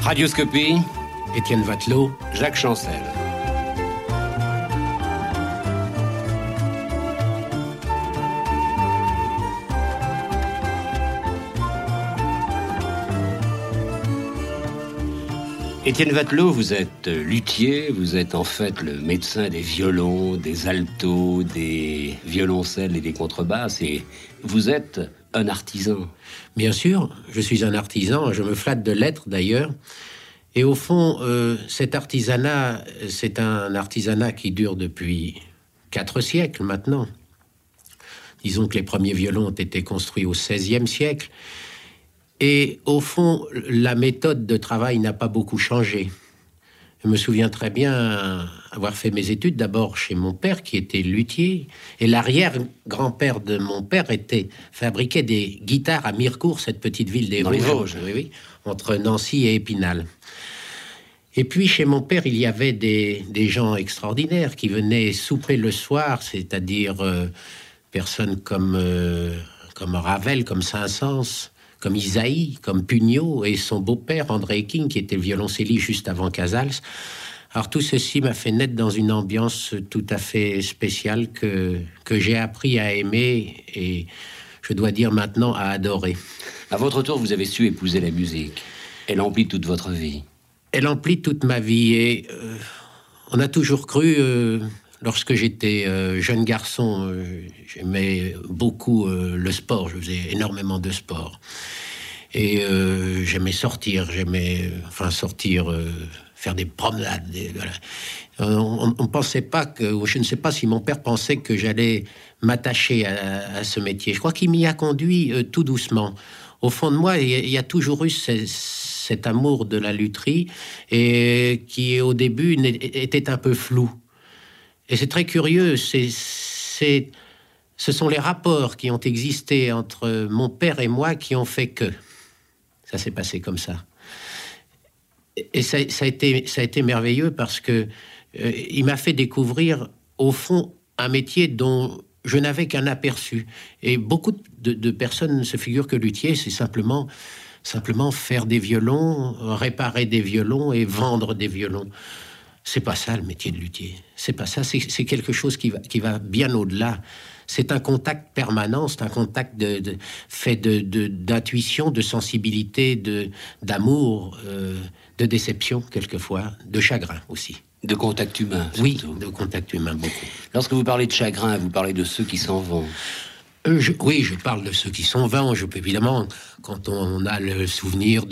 Radioscopie, Étienne Vatelot, Jacques Chancel. Étienne Vatelot, vous êtes luthier, vous êtes en fait le médecin des violons, des altos, des violoncelles et des contrebasses, et vous êtes un artisan. Bien sûr, je suis un artisan, je me flatte de l'être d'ailleurs. Et au fond, cet artisanat, c'est un artisanat qui dure depuis 4 siècles maintenant. Disons que les premiers violons ont été construits au XVIe siècle. Et au fond, la méthode de travail n'a pas beaucoup changé. Je me souviens très bien avoir fait mes études d'abord chez mon père, qui était luthier. Et l'arrière-grand-père de mon père fabriquait des guitares à Mirecourt, cette petite ville des Vosges, oui, entre Nancy et Épinal. Et puis, chez mon père, il y avait des gens extraordinaires qui venaient souper le soir, c'est-à-dire personnes comme Ravel, comme Saint-Saëns, comme Isaïe, comme Pugnot, et son beau-père, André King, qui était violoncelliste juste avant Casals. Alors, tout ceci m'a fait naître dans une ambiance tout à fait spéciale que j'ai appris à aimer et, je dois dire maintenant, à adorer. À votre tour, vous avez su épouser la musique. Elle emplit toute votre vie. Elle emplit toute ma vie et on a toujours cru, lorsque j'étais jeune garçon, j'aimais beaucoup le sport, je faisais énormément de sport. Et j'aimais sortir, faire des promenades. Voilà. On pensait pas que, je ne sais pas si mon père pensait que j'allais m'attacher à ce métier. Je crois qu'il m'y a conduit tout doucement. Au fond de moi, il y a toujours eu cet amour de la lutherie et qui, au début, était un peu flou. Et c'est très curieux, ce sont les rapports qui ont existé entre mon père et moi qui ont fait que ça s'est passé comme ça. Et ça a été merveilleux parce que il m'a fait découvrir, au fond, un métier dont je n'avais qu'un aperçu. Et beaucoup de personnes se figurent que luthier, c'est simplement faire des violons, réparer des violons et vendre des violons. C'est pas ça le métier de luthier. C'est pas ça. C'est quelque chose qui va bien au-delà. C'est un contact permanent. C'est un contact fait d'intuition, de sensibilité, d'amour, de déception quelquefois, de chagrin aussi. De contact humain, surtout. Oui, de contact humain beaucoup. Lorsque vous parlez de chagrin, vous parlez de ceux qui s'en vont. Oui, je parle de ceux qui sont vains. Évidemment, quand on a le souvenir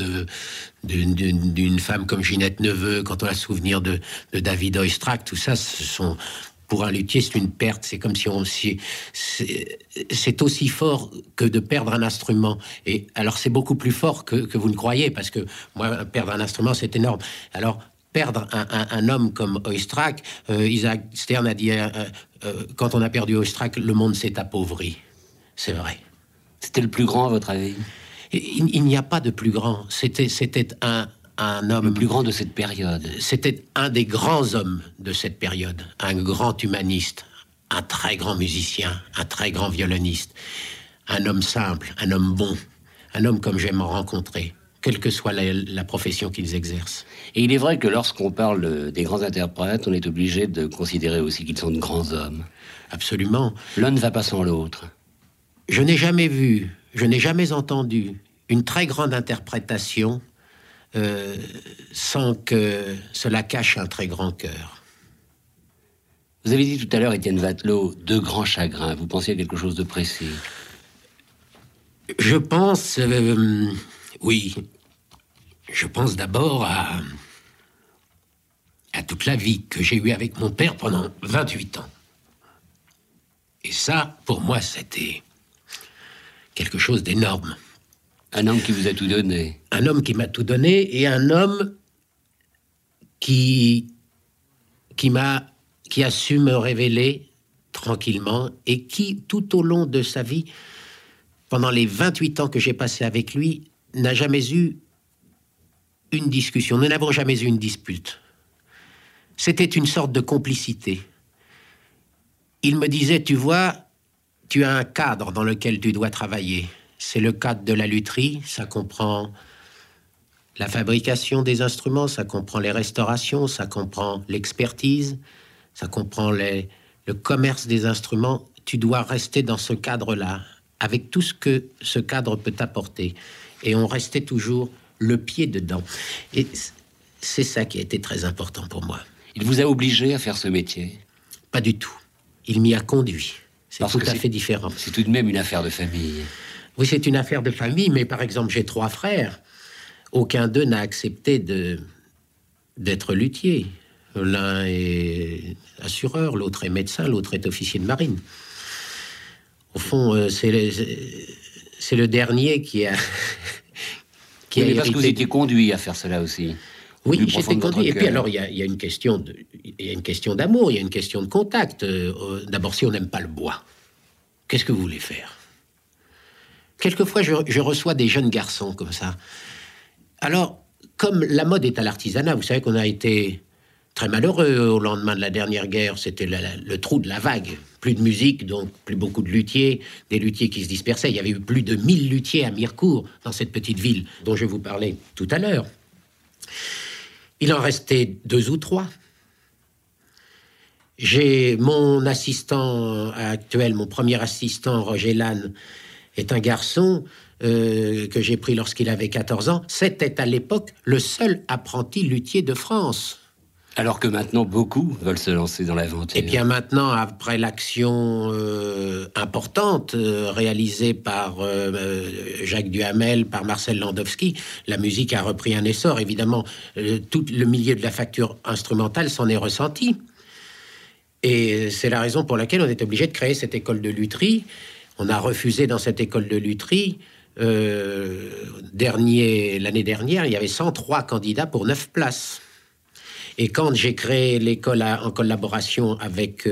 d'une femme comme Ginette Neveu, quand on a le souvenir de David Oistrakh, tout ça, pour un luthier, c'est une perte. C'est comme si c'est aussi fort que de perdre un instrument. Et alors, c'est beaucoup plus fort que vous ne croyez, parce que moi, perdre un instrument, c'est énorme. Alors, perdre un homme comme Oistrakh, Isaac Stern a dit, quand on a perdu Oistrakh, le monde s'est appauvri. C'est vrai. C'était le plus grand, à votre avis? Il n'y a pas de plus grand. C'était un homme... Le plus grand de cette période. C'était un des grands hommes de cette période. Un grand humaniste, un très grand musicien, un très grand violoniste. Un homme simple, un homme bon. Un homme comme j'aime en rencontrer, quelle que soit la profession qu'ils exercent. Et il est vrai que lorsqu'on parle des grands interprètes, on est obligé de considérer aussi qu'ils sont de grands hommes. Absolument. L'un ne va pas sans l'autre. Je n'ai jamais vu, je n'ai jamais entendu une très grande interprétation sans que cela cache un très grand cœur. Vous avez dit tout à l'heure, Étienne Vatelot, de grands chagrins. Vous pensiez à quelque chose de précis? Je pense, oui, je pense d'abord à toute la vie que j'ai eue avec mon père pendant 28 ans. Et ça, pour moi, c'était quelque chose d'énorme. Un homme qui vous a tout donné. Un homme qui m'a tout donné et un homme qui a su me révéler tranquillement et qui, tout au long de sa vie, pendant les 28 ans que j'ai passé avec lui, n'a jamais eu une discussion. Nous n'avons jamais eu une dispute. C'était une sorte de complicité. Il me disait, tu vois, tu as un cadre dans lequel tu dois travailler. C'est le cadre de la lutherie, ça comprend la fabrication des instruments, ça comprend les restaurations, ça comprend l'expertise, ça comprend le commerce des instruments. Tu dois rester dans ce cadre-là, avec tout ce que ce cadre peut t'apporter. Et on restait toujours le pied dedans. Et c'est ça qui a été très important pour moi. Il vous a obligé à faire ce métier? Pas du tout. Il m'y a conduit. C'est tout à fait différent. C'est tout de même une affaire de famille. Oui, c'est une affaire de famille, mais par exemple, j'ai 3 frères. Aucun d'eux n'a accepté d'être luthier. L'un est assureur, l'autre est médecin, l'autre est officier de marine. Au fond, c'est le dernier qui a... qui oui, a parce que vous étiez conduit à faire cela aussi. Oui, j'étais conduit. Et puis alors, il y a une question d'amour, il y a une question de contact. D'abord, si on n'aime pas le bois, qu'est-ce que vous voulez faire? Quelquefois, je reçois des jeunes garçons comme ça. Alors, comme la mode est à l'artisanat, vous savez qu'on a été très malheureux au lendemain de la dernière guerre. C'était le trou de la vague. Plus de musique, donc plus beaucoup de luthiers, des luthiers qui se dispersaient. Il y avait eu plus de 1000 luthiers à Mirecourt, dans cette petite ville dont je vous parlais tout à l'heure. Il en restait 2 ou 3. J'ai mon assistant actuel, mon premier assistant, Roger Lannes, est un garçon que j'ai pris lorsqu'il avait 14 ans. C'était à l'époque le seul apprenti luthier de France. Alors que maintenant, beaucoup veulent se lancer dans l'aventure. Et bien maintenant, après l'action importante réalisée par Jacques Duhamel, par Marcel Landowski, la musique a repris un essor. Évidemment, tout le milieu de la facture instrumentale s'en est ressenti. Et c'est la raison pour laquelle on est obligé de créer cette école de lutherie. On a refusé dans cette école de lutherie. L'année dernière, il y avait 103 candidats pour 9 places. Et quand j'ai créé l'école en collaboration avec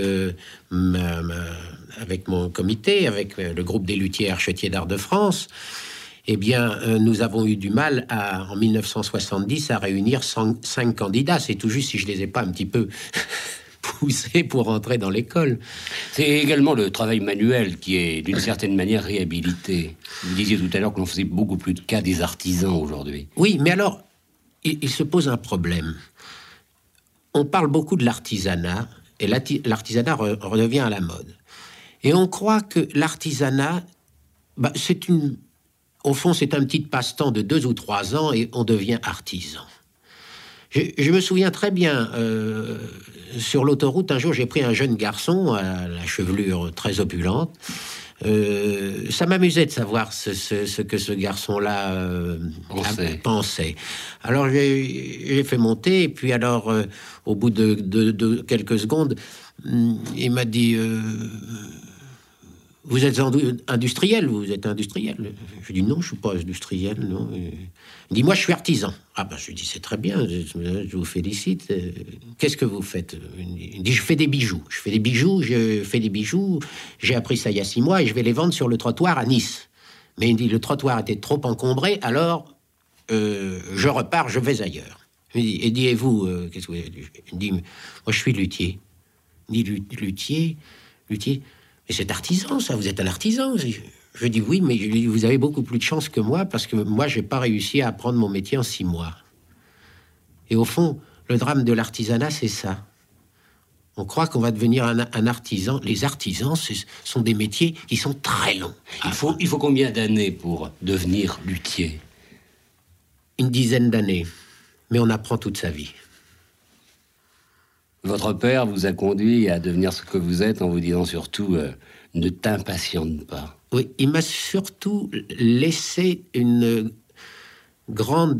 mon comité, avec le groupe des luthiers archetiers d'art de France, eh bien, nous avons eu du mal en 1970 à réunir 5 candidats. C'est tout juste si je les ai pas un petit peu poussés pour entrer dans l'école. C'est également le travail manuel qui est d'une certaine manière réhabilité. Vous disiez tout à l'heure que l'on faisait beaucoup plus de cas des artisans aujourd'hui. Oui, mais alors, il se pose un problème. On parle beaucoup de l'artisanat, et l'artisanat redevient à la mode. Et on croit que l'artisanat, au fond, c'est un petit passe-temps de 2 ou 3 ans, et on devient artisan. Je me souviens très bien, sur l'autoroute, un jour, j'ai pris un jeune garçon, à la chevelure très opulente. Ça m'amusait de savoir ce que ce garçon-là pensait. Alors j'ai fait monter, et puis alors au bout de quelques secondes, il m'a dit vous êtes industriel, vous êtes industriel? Je dis non, je suis pas industriel, non. Il dit moi je suis artisan. Ah ben je lui dis c'est très bien, je vous félicite. Qu'est-ce que vous faites? Il dit je fais des bijoux. Je fais des bijoux. J'ai appris ça il y a 6 mois et je vais les vendre sur le trottoir à Nice. Mais il dit le trottoir était trop encombré, alors je repars, je vais ailleurs. Il dit et vous qu'est-ce que vous... Il dit moi je suis luthier. Il dit luthier. Mais c'est artisan, ça, vous êtes un artisan. Je dis oui, mais vous avez beaucoup plus de chance que moi, parce que moi, j'ai pas réussi à apprendre mon métier en 6 mois. Et au fond, le drame de l'artisanat, c'est ça. On croit qu'on va devenir un artisan. Les artisans, ce sont des métiers qui sont très longs. Il faut combien d'années pour devenir luthier? Une dizaine d'années. Mais on apprend toute sa vie. Votre père vous a conduit à devenir ce que vous êtes en vous disant surtout ne t'impatiente pas. Oui, il m'a surtout laissé une grande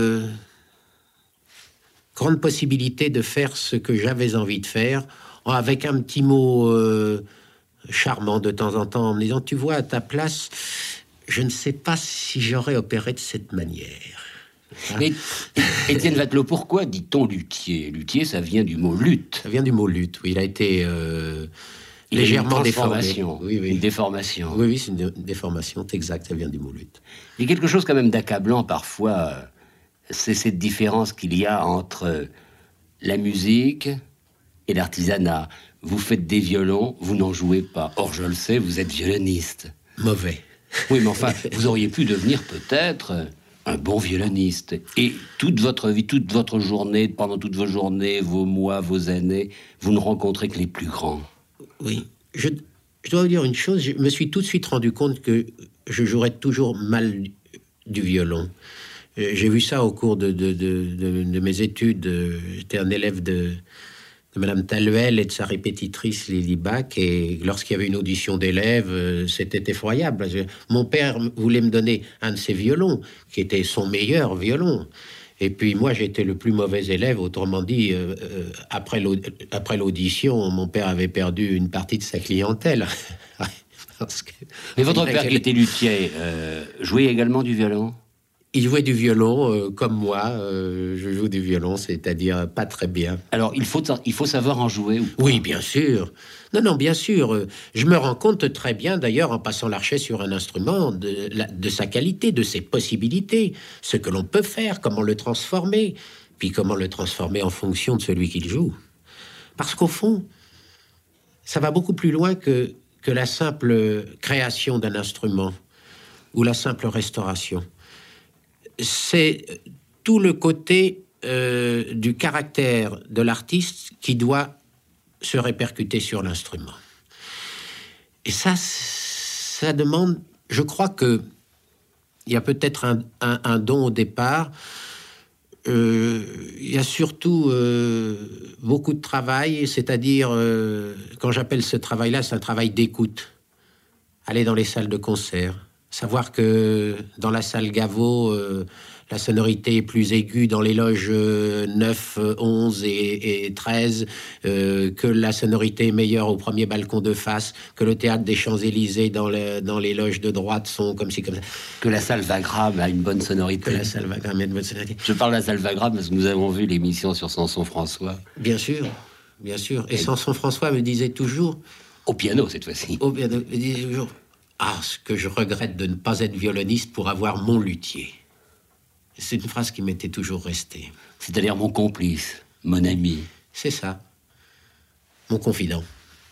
possibilité de faire ce que j'avais envie de faire, avec un petit mot charmant de temps en temps, en me disant tu vois, à ta place, je ne sais pas si j'aurais opéré de cette manière. Mais Étienne Watelot, pourquoi dit-on luthier? Luthier, ça vient du mot lutte. Ça vient du mot lutte, oui. Il a été légèrement déformé. Oui. Une déformation. Oui, c'est une déformation, c'est exact, ça vient du mot lutte. Il y a quelque chose quand même d'accablant parfois, c'est cette différence qu'il y a entre la musique et l'artisanat. Vous faites des violons, vous n'en jouez pas. Or, je le sais, vous êtes violoniste. Mauvais. Oui, mais enfin, vous auriez pu devenir peut-être un bon violoniste. Et toute votre vie, toute votre journée, pendant toutes vos journées, vos mois, vos années, vous ne rencontrez que les plus grands. Oui, je dois vous dire une chose, je me suis tout de suite rendu compte que je jouerais toujours mal du violon. J'ai vu ça au cours de mes études. J'étais un élève de Madame Taluel et de sa répétitrice Lily Bach, et lorsqu'il y avait une audition d'élèves, c'était effroyable. Mon père voulait me donner un de ses violons, qui était son meilleur violon. Et puis moi, j'étais le plus mauvais élève. Autrement dit, après l'audition, mon père avait perdu une partie de sa clientèle. Mais votre père, qui était luthier, jouait également du violon? Il jouait du violon, comme moi. Je joue du violon, c'est-à-dire pas très bien. Alors, il faut savoir en jouer ou pas? Oui, bien sûr. Non, bien sûr. Je me rends compte très bien, d'ailleurs, en passant l'archet sur un instrument, de sa qualité, de ses possibilités, ce que l'on peut faire, comment le transformer, puis comment le transformer en fonction de celui qui le joue. Parce qu'au fond, ça va beaucoup plus loin que la simple création d'un instrument ou la simple restauration. C'est tout le côté du caractère de l'artiste qui doit se répercuter sur l'instrument. Et ça demande, je crois que il y a peut-être un don au départ. Il y a surtout beaucoup de travail, c'est-à-dire, quand j'appelle ce travail-là, c'est un travail d'écoute. Aller dans les salles de concert. Savoir que dans la salle Gaveau, la sonorité est plus aiguë dans les loges 9, 11 et 13, que la sonorité est meilleure au premier balcon de face, que le théâtre des Champs-Élysées dans les loges de droite sont comme ci, comme ça. Que la salle Wagram a une bonne sonorité. Que la salle Wagram a une bonne sonorité. Je parle de la salle Wagram parce que nous avons vu l'émission sur Samson-François. Bien sûr. Et Samson-François me disait toujours... Au piano, cette fois-ci. Au piano, il disait toujours... Ah, ce que je regrette de ne pas être violoniste pour avoir mon luthier. C'est une phrase qui m'était toujours restée. C'est-à-dire mon complice, mon ami. C'est ça. Mon confident.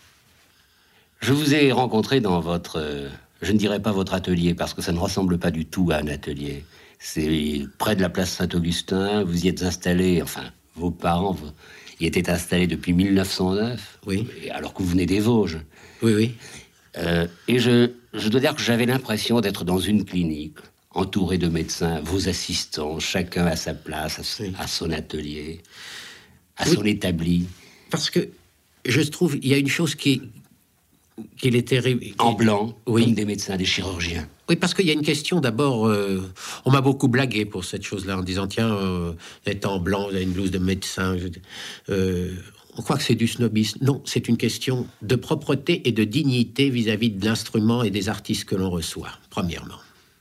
Je vous ai rencontré dans votre... je ne dirais pas votre atelier, parce que ça ne ressemble pas du tout à un atelier. C'est près de la place Saint-Augustin. Vous y êtes installé, enfin, vos parents y étaient installés depuis 1909. Oui. Alors que vous venez des Vosges. Oui. Et je dois dire que j'avais l'impression d'être dans une clinique, entouré de médecins, vos assistants, chacun à sa place, à son atelier, à son établi. Parce que je trouve, il y a une chose qui est terrible. En blanc, oui. Comme des médecins, des chirurgiens. Oui, parce qu'il y a une question d'abord. On m'a beaucoup blagué pour cette chose-là, en disant tiens, d'être en blanc, vous avez une blouse de médecin. On croit que c'est du snobisme. Non, c'est une question de propreté et de dignité vis-à-vis de l'instrument et des artistes que l'on reçoit, premièrement.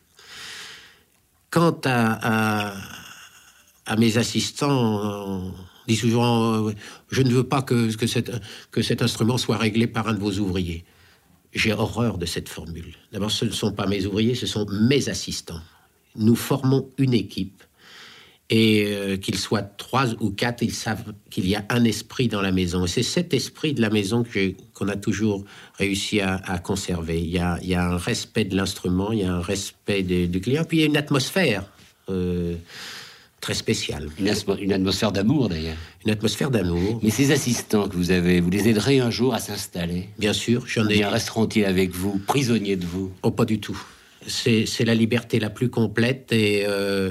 Quant à mes assistants, on dit souvent je ne veux pas que cet instrument soit réglé par un de vos ouvriers. J'ai horreur de cette formule. D'abord, ce ne sont pas mes ouvriers, ce sont mes assistants. Nous formons une équipe. Et qu'ils soient 3 ou 4, ils savent qu'il y a un esprit dans la maison. Et c'est cet esprit de la maison qu'on a toujours réussi à conserver. Il y a un respect de l'instrument, il y a un respect du client, puis il y a une atmosphère très spéciale. Une atmosphère d'amour, d'ailleurs. Une atmosphère d'amour. Mais ces assistants que vous avez, vous les aiderez un jour à s'installer? Bien sûr, j'en ai... Bien resteront-ils avec vous, prisonniers de vous? Oh, pas du tout. C'est la liberté la plus complète et...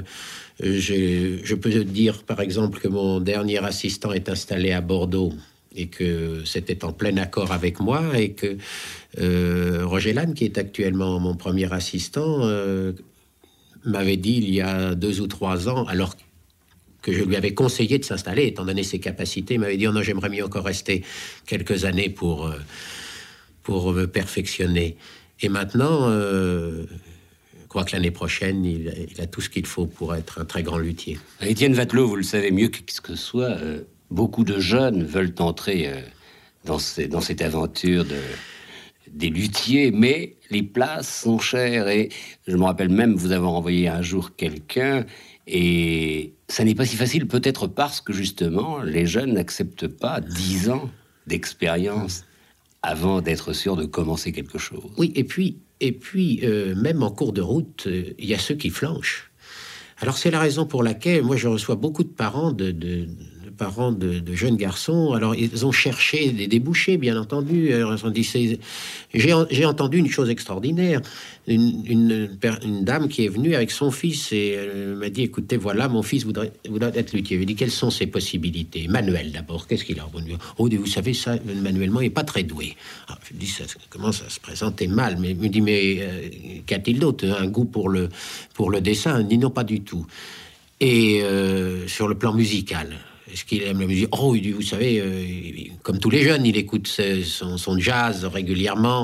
Je peux dire, par exemple, que mon dernier assistant est installé à Bordeaux et que c'était en plein accord avec moi et que Roger Lannes, qui est actuellement mon premier assistant, m'avait dit il y a 2 ou 3 ans, alors que je lui avais conseillé de s'installer, étant donné ses capacités, il m'avait dit « Oh non, j'aimerais mieux encore rester quelques années pour me perfectionner. » Et maintenant... Je crois que l'année prochaine, il a tout ce qu'il faut pour être un très grand luthier. Étienne Vatelot, vous le savez mieux que ce que soit, beaucoup de jeunes veulent entrer dans cette aventure des luthiers, mais les places sont chères. Et je me rappelle même vous avoir envoyé un jour quelqu'un, et ça n'est pas si facile, peut-être parce que justement, les jeunes n'acceptent pas 10 ans d'expérience avant d'être sûr de commencer quelque chose. Oui, et puis même en cours de route, il y a ceux qui flanchent. Alors c'est la raison pour laquelle moi je reçois beaucoup de parents de jeunes garçons. Alors ils ont cherché des débouchés, bien entendu. Alors, ils ont dit, j'ai entendu une chose extraordinaire. Une dame qui est venue avec son fils et elle m'a dit, écoutez, voilà, mon fils voudrait être luthier. Je lui ai dit, quelles sont ses possibilités? Manuel d'abord, qu'est-ce qu'il a? Oh, vous savez, ça, manuellement, il n'est pas très doué. Alors, je lui dis, ça commence à se présenter mal. Mais il me dit, mais qu'a-t-il d'autre? Un goût pour le dessin? Il dit, non, pas du tout. Et sur le plan musical, est-ce qu'il aime la musique? Oh, il dit, vous savez, comme tous les jeunes, il écoute son jazz régulièrement.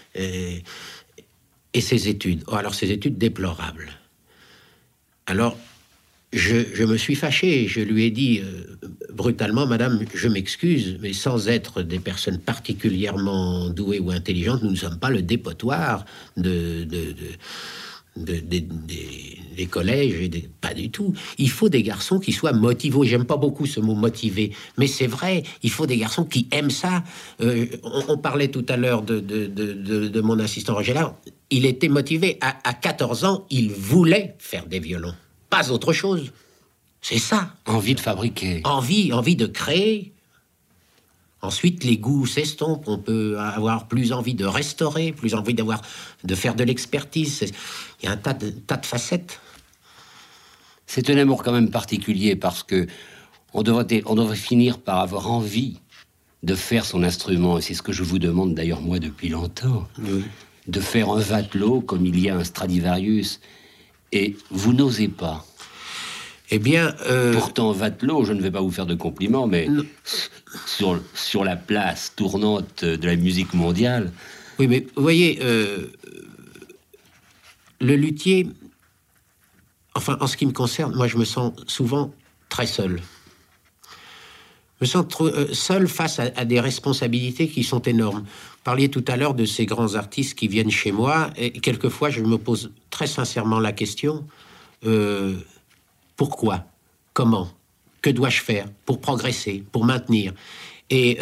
Et ses études. Oh, alors, ses études déplorables. Alors, je me suis fâché. Je lui ai dit brutalement, madame, je m'excuse, mais sans être des personnes particulièrement douées ou intelligentes, nous ne sommes pas le dépotoir des collèges, pas du tout. Il faut des garçons qui soient motivés. J'aime pas beaucoup ce mot motivé, mais c'est vrai, il faut des garçons qui aiment ça. On parlait tout à l'heure de mon assistant Roger là. Il était motivé. À 14 ans, il voulait faire des violons. Pas autre chose. C'est ça. Envie de fabriquer. Envie de créer. Ensuite, les goûts s'estompent. On peut avoir plus envie de restaurer, plus envie de faire de l'expertise. Il y a un tas de facettes. C'est un amour quand même particulier parce que on devrait finir par avoir envie de faire son instrument. Et c'est ce que je vous demande d'ailleurs moi depuis longtemps. Oui. De faire un Watteau comme il y a un Stradivarius. Et vous n'osez pas. Eh bien... Pourtant, Watteau, je ne vais pas vous faire de compliments, mais sur la place tournante de la musique mondiale... Oui, mais vous voyez, le luthier, enfin, en ce qui me concerne, moi, je me sens souvent très seul. Je me sens seul face à des responsabilités qui sont énormes. Vous parliez tout à l'heure de ces grands artistes qui viennent chez moi, et quelquefois, je me pose très sincèrement la question... pourquoi? Comment? Que dois-je faire pour progresser, pour maintenir? Et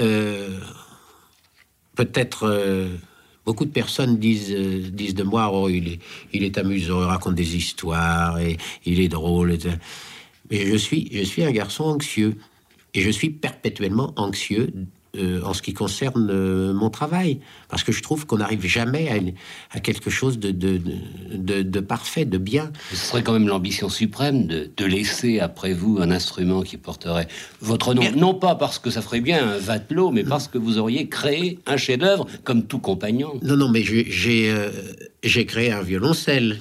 peut-être beaucoup de personnes disent de moi, oh, il est amusant, il raconte des histoires, et il est drôle. Mais je suis un garçon anxieux, et je suis perpétuellement anxieux en ce qui concerne mon travail, parce que je trouve qu'on n'arrive jamais à quelque chose de parfait, de bien. Ce serait quand même l'ambition suprême de laisser après vous un instrument qui porterait votre nom, bien. Non pas parce que ça ferait bien un Watteau, mais parce que vous auriez créé un chef-d'œuvre comme tout compagnon. Non, mais j'ai créé un violoncelle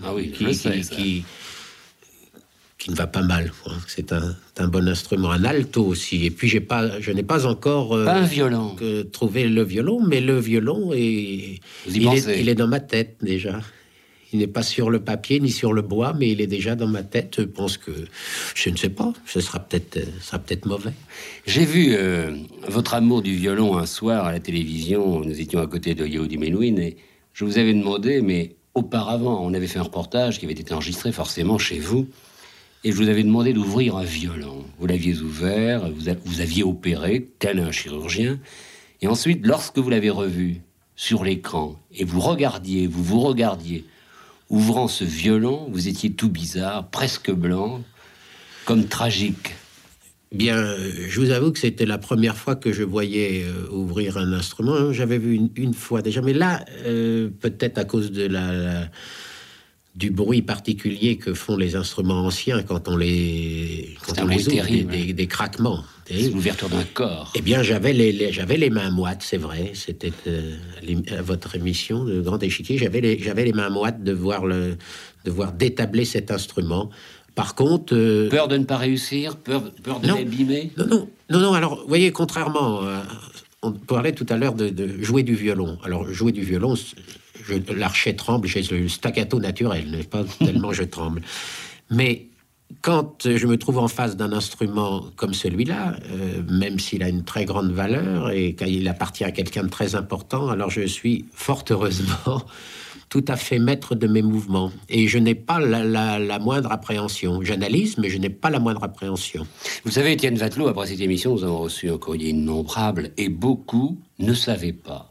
qui ne va pas mal. C'est un bon instrument, un alto aussi. Et puis je n'ai pas encore pas un violon. Trouvé le violon, mais le violon il est dans ma tête déjà. Il n'est pas sur le papier ni sur le bois, mais il est déjà dans ma tête. Je pense que je ne sais pas. Ce sera peut-être mauvais. J'ai vu votre amour du violon un soir à la télévision. Nous étions à côté de Yehudi Menuhin et je vous avais demandé, mais auparavant, on avait fait un reportage qui avait été enregistré forcément chez vous. Et je vous avais demandé d'ouvrir un violon. Vous l'aviez ouvert, vous aviez opéré, tel un chirurgien. Et ensuite, lorsque vous l'avez revu sur l'écran, et vous vous regardiez, ouvrant ce violon, vous étiez tout bizarre, presque blanc, comme tragique. Bien, je vous avoue que c'était la première fois que je voyais ouvrir un instrument. J'avais vu une fois déjà, mais là, peut-être à cause de du bruit particulier que font les instruments anciens quand on les ouvre, des craquements. C'est l'ouverture d'un corps. Eh bien, j'avais les mains moites, c'est vrai. C'était à votre émission de Grand Échiquier. J'avais les mains moites de voir d'établir cet instrument. Par contre... peur de ne pas réussir, peur de l'abîmer. Non. Alors, vous voyez, contrairement, on parlait tout à l'heure de jouer du violon. Alors, jouer du violon, l'archet tremble, j'ai le staccato naturel, n'est pas tellement je tremble. Mais quand je me trouve en face d'un instrument comme celui-là, même s'il a une très grande valeur et qu'il appartient à quelqu'un de très important, alors je suis fort heureusement tout à fait maître de mes mouvements. Et je n'ai pas la moindre appréhension. J'analyse, mais je n'ai pas la moindre appréhension. Vous savez, Étienne Watteau, après cette émission, nous avons reçu un courrier innombrable et beaucoup ne savaient pas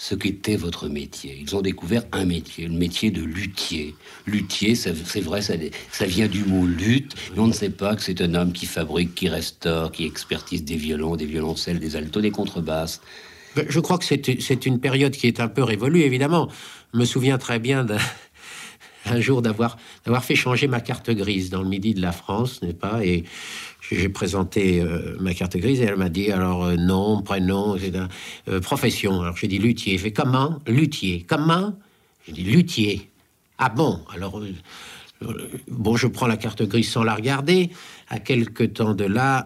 ce qu'était votre métier. Ils ont découvert un métier, le métier de luthier. Luthier, c'est vrai, ça vient du mot lutte, mais on ne sait pas que c'est un homme qui fabrique, qui restaure, qui expertise des violons, des violoncelles, des altos, des contrebasses. Je crois que c'est une période qui est un peu révolue, évidemment. Je me souviens très bien un jour d'avoir fait changer ma carte grise dans le midi de la France, n'est-ce pas? Et j'ai présenté ma carte grise et elle m'a dit, alors nom, prénom, profession. Alors j'ai dit luthier. Fait comment? Luthier. Comment? J'ai dit luthier. Ah bon? Alors bon, je prends la carte grise sans la regarder. À quelque temps de là,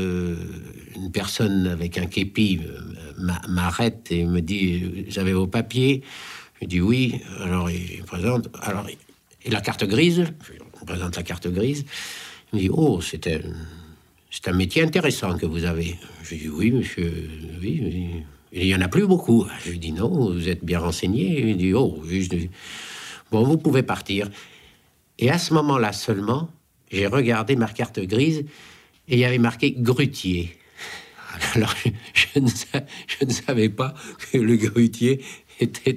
une personne avec un képi m'arrête et me dit, vous avez vos papiers? Je dis oui. Alors il présente. Alors et la carte grise. On présente la carte grise. Il me dit, oh, c'est un métier intéressant que vous avez. Je dis oui, monsieur. Oui, oui. Il y en a plus beaucoup. Je lui dis non, vous êtes bien renseigné. Il dit oh, oui. Je dis, bon, vous pouvez partir. Et à ce moment-là seulement, j'ai regardé ma carte grise et il y avait marqué grutier. Alors, je ne savais pas que le grutier était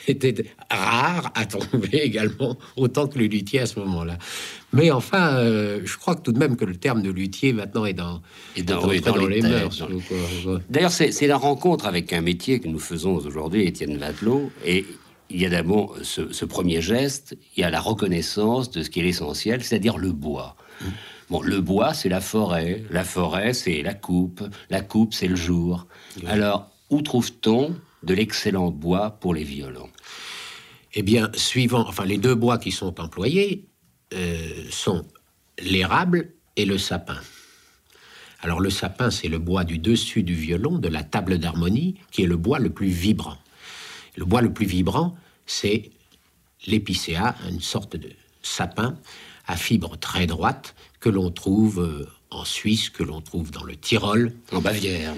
rare à trouver également, autant que le luthier à ce moment-là. Mais enfin, je crois que tout de même que le terme de luthier maintenant est dans les mœurs. D'ailleurs, c'est la rencontre avec un métier que nous faisons aujourd'hui, Étienne Vatelot, et il y a d'abord ce premier geste, il y a la reconnaissance de ce qui est l'essentiel, c'est-à-dire le bois. Bon, le bois, c'est la forêt, c'est la coupe, c'est le jour. Alors, où trouve-t-on de l'excellent bois pour les violons? Eh bien, les deux bois qui sont employés sont l'érable et le sapin. Alors, le sapin, c'est le bois du dessus du violon, de la table d'harmonie, qui est le bois le plus vibrant. Le bois le plus vibrant, c'est l'épicéa, une sorte de sapin à fibres très droites que l'on trouve en Suisse, que l'on trouve dans le Tyrol. En Bavière.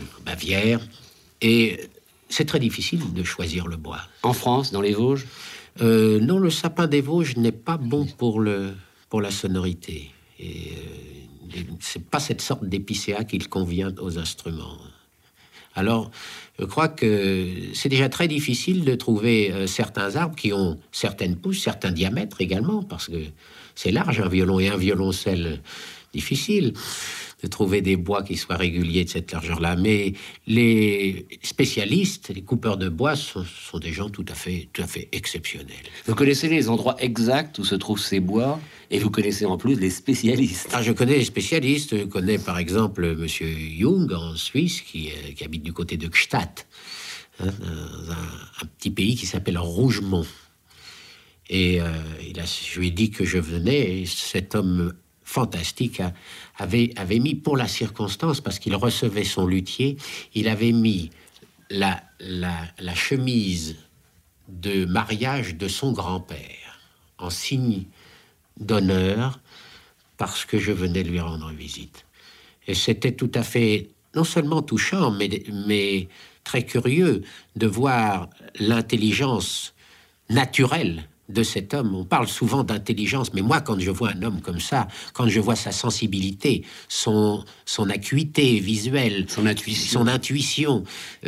Et c'est très difficile de choisir le bois. En France, dans les Vosges? Non, le sapin des Vosges n'est pas bon pour la sonorité. Et c'est pas cette sorte d'épicéa qu'il convient aux instruments. Alors, je crois que c'est déjà très difficile de trouver certains arbres qui ont certaines pousses, certains diamètres également, parce que c'est large un violon et un violoncelle. Difficile de trouver des bois qui soient réguliers de cette largeur-là. Mais les spécialistes, les coupeurs de bois sont des gens tout à fait exceptionnels. Vous connaissez les endroits exacts où se trouvent ces bois et vous connaissez en plus les spécialistes. Je connais les spécialistes. Je connais par exemple Monsieur Jung en Suisse qui habite du côté de Gstaad, dans un petit pays qui s'appelle Rougemont. Et je lui ai dit que je venais et cet homme fantastique avait mis pour la circonstance, parce qu'il recevait son luthier, il avait mis la chemise de mariage de son grand-père en signe d'honneur parce que je venais lui rendre visite. Et c'était tout à fait non seulement touchant mais très curieux de voir l'intelligence naturelle de cet homme. On parle souvent d'intelligence, mais moi, quand je vois un homme comme ça, quand je vois sa sensibilité, son acuité visuelle, son intuition,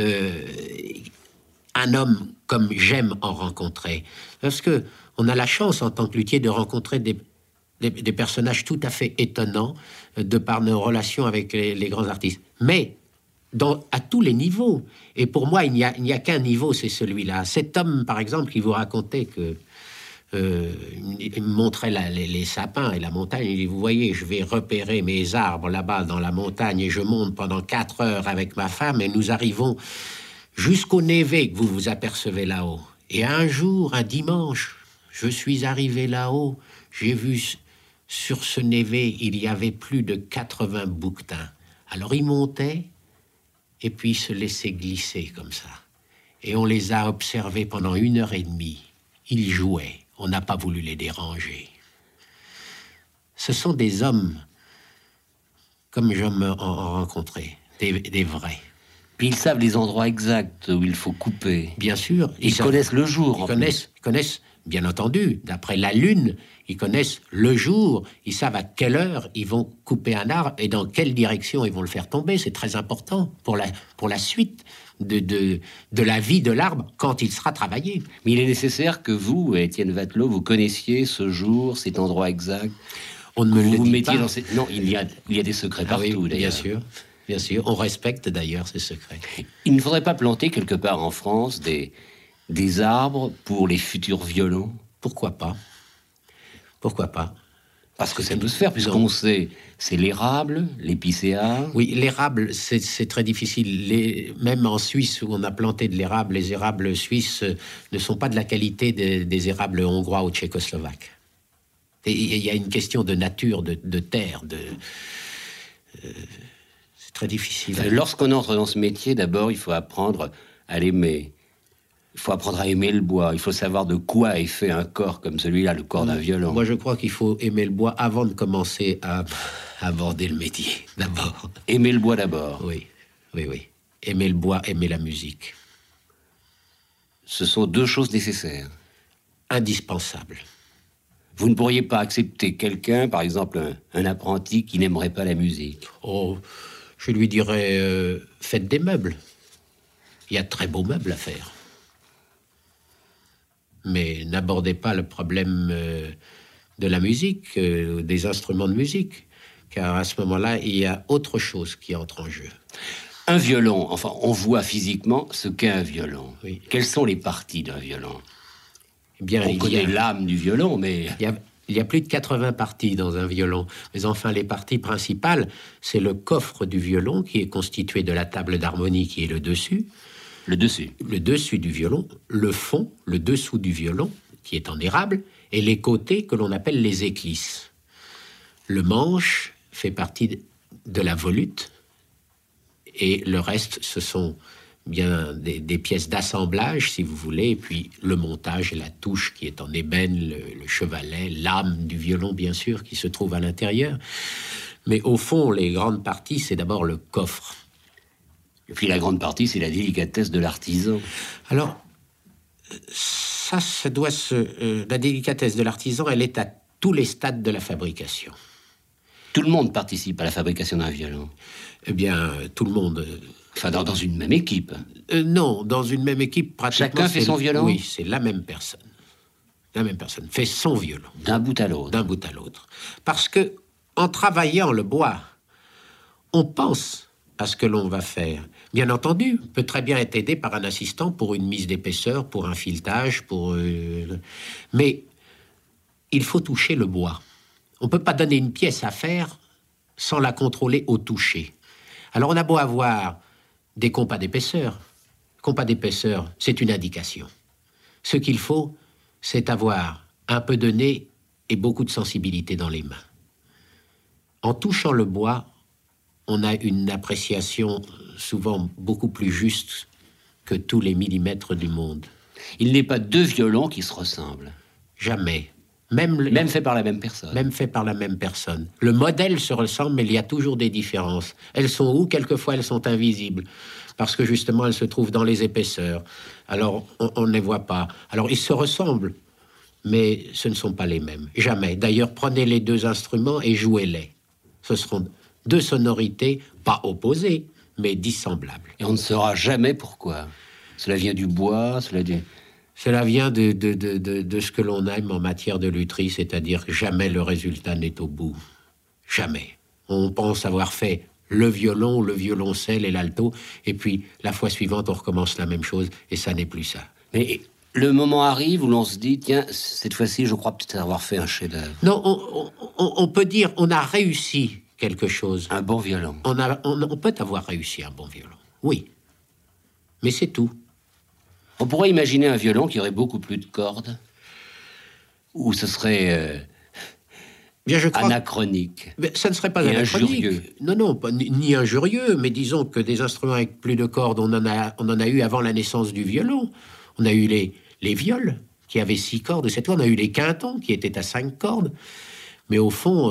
un homme comme j'aime en rencontrer. Parce que on a la chance, en tant que luthier, de rencontrer des personnages tout à fait étonnants de par nos relations avec les grands artistes. Mais à tous les niveaux. Et pour moi, il n'y a qu'un niveau, c'est celui-là. Cet homme, par exemple, qui vous racontait que il me montrait les sapins et la montagne. Il dit, vous voyez, je vais repérer mes arbres là-bas dans la montagne et je monte pendant 4 heures avec ma femme et nous arrivons jusqu'au névé que vous vous apercevez là-haut. Et un jour, un dimanche, je suis arrivé là-haut, j'ai vu sur ce névé, il y avait plus de 80 bouquetins. Alors ils montaient et puis se laissaient glisser comme ça. Et on les a observés pendant 1h30. Ils jouaient. On n'a pas voulu les déranger. Ce sont des hommes comme j'aime en rencontrer, des vrais. Puis ils savent les endroits exacts où il faut couper. Bien sûr. Ils connaissent le jour. Ils connaissent bien entendu, d'après la lune, ils connaissent le jour, ils savent à quelle heure ils vont couper un arbre et dans quelle direction ils vont le faire tomber. C'est très important pour la suite de la vie de l'arbre quand il sera travaillé. Mais il est nécessaire que vous, Étienne Watelot, vous connaissiez ce jour, cet endroit exact. On ne me le dit pas. Non, il y a des secrets partout, oui, d'ailleurs. Bien sûr. On respecte d'ailleurs ces secrets. Il ne faudrait pas planter quelque part en France des arbres pour les futurs violons? Pourquoi pas? Pourquoi pas? Parce que ça peut se faire, puisqu'on sait, c'est l'érable, l'épicéa. Oui, l'érable, c'est très difficile. Même en Suisse, où on a planté de l'érable, les érables suisses ne sont pas de la qualité des érables hongrois ou tchécoslovaques. Et il y a une question de nature, de terre, c'est très difficile. Lorsqu'on entre dans ce métier, d'abord, il faut apprendre à l'aimer. Il faut apprendre à aimer le bois. Il faut savoir de quoi est fait un corps comme celui-là, le corps d'un violon. Moi, je crois qu'il faut aimer le bois avant de commencer à aborder le métier, d'abord. Aimer le bois d'abord. Oui. Aimer le bois, aimer la musique. Ce sont deux choses nécessaires. Indispensables. Vous ne pourriez pas accepter quelqu'un, par exemple un apprenti, qui n'aimerait pas la musique? Oh, je lui dirais, faites des meubles. Il y a de très beaux meubles à faire. Mais n'abordez pas le problème de la musique, des instruments de musique, car à ce moment-là, il y a autre chose qui entre en jeu. Un violon, enfin, on voit physiquement ce qu'est un violon. Oui. Quelles sont les parties d'un violon? Eh bien, on connaît l'âme du violon, mais... Il y a plus de 80 parties dans un violon. Mais enfin, les parties principales, c'est le coffre du violon, qui est constitué de la table d'harmonie qui est le dessus. Le dessus du violon, le fond, le dessous du violon, qui est en érable, et les côtés que l'on appelle les éclisses. Le manche fait partie de la volute, et le reste, ce sont bien des pièces d'assemblage, si vous voulez, et puis le montage et la touche qui est en ébène, le chevalet, l'âme du violon, bien sûr, qui se trouve à l'intérieur. Mais au fond, les grandes parties, c'est d'abord le coffre. Et puis la grande partie, c'est la délicatesse de l'artisan. Alors, ça doit la délicatesse de l'artisan, elle est à tous les stades de la fabrication. Tout le monde participe à la fabrication d'un violon? Eh bien, tout le monde... Enfin, dans une même équipe? Non, dans une même équipe, pratiquement... Chacun fait son violon? Oui, c'est la même personne. La même personne fait son violon. D'un bout à l'autre? D'un bout à l'autre. Parce que, en travaillant le bois, on pense à ce que l'on va faire. Bien entendu, peut très bien être aidé par un assistant pour une mise d'épaisseur, pour un filetage, mais il faut toucher le bois. On ne peut pas donner une pièce à faire sans la contrôler au toucher. Alors on a beau avoir des compas d'épaisseur. Compas d'épaisseur, c'est une indication. Ce qu'il faut, c'est avoir un peu de nez et beaucoup de sensibilité dans les mains. En touchant le bois, on a une appréciation souvent beaucoup plus juste que tous les millimètres du monde. Il n'est pas deux violons qui se ressemblent. Jamais. Même fait par la même personne. Même fait par la même personne. Le modèle se ressemble, mais il y a toujours des différences. Elles sont où? Quelquefois, elles sont invisibles. Parce que justement, elles se trouvent dans les épaisseurs. Alors, on ne les voit pas. Alors, ils se ressemblent, mais ce ne sont pas les mêmes. Jamais. D'ailleurs, prenez les deux instruments et jouez-les. Ce seront deux sonorités, pas opposées, mais dissemblables. Et on ne saura jamais pourquoi. Cela vient du bois, Cela vient de ce que l'on aime en matière de lutherie, c'est-à-dire que jamais le résultat n'est au bout. Jamais. On pense avoir fait le violon, le violoncelle et l'alto, et puis la fois suivante, on recommence la même chose, et ça n'est plus ça. Mais le moment arrive où l'on se dit, tiens, cette fois-ci, je crois peut-être avoir fait un chef-d'œuvre. Non, on peut dire, on a réussi quelque chose. Un bon violon. On peut avoir réussi un bon violon, oui. Mais c'est tout. On pourrait imaginer un violon qui aurait beaucoup plus de cordes, ou ce serait bien, je crois anachronique. Mais ça ne serait pas anachronique. Injurieux. Non, pas, ni injurieux, mais disons que des instruments avec plus de cordes, on en a eu avant la naissance du violon. On a eu les viols, qui avaient 6 cordes, 7 cordes. On a eu les quintons, qui étaient à 5 cordes. Mais au fond,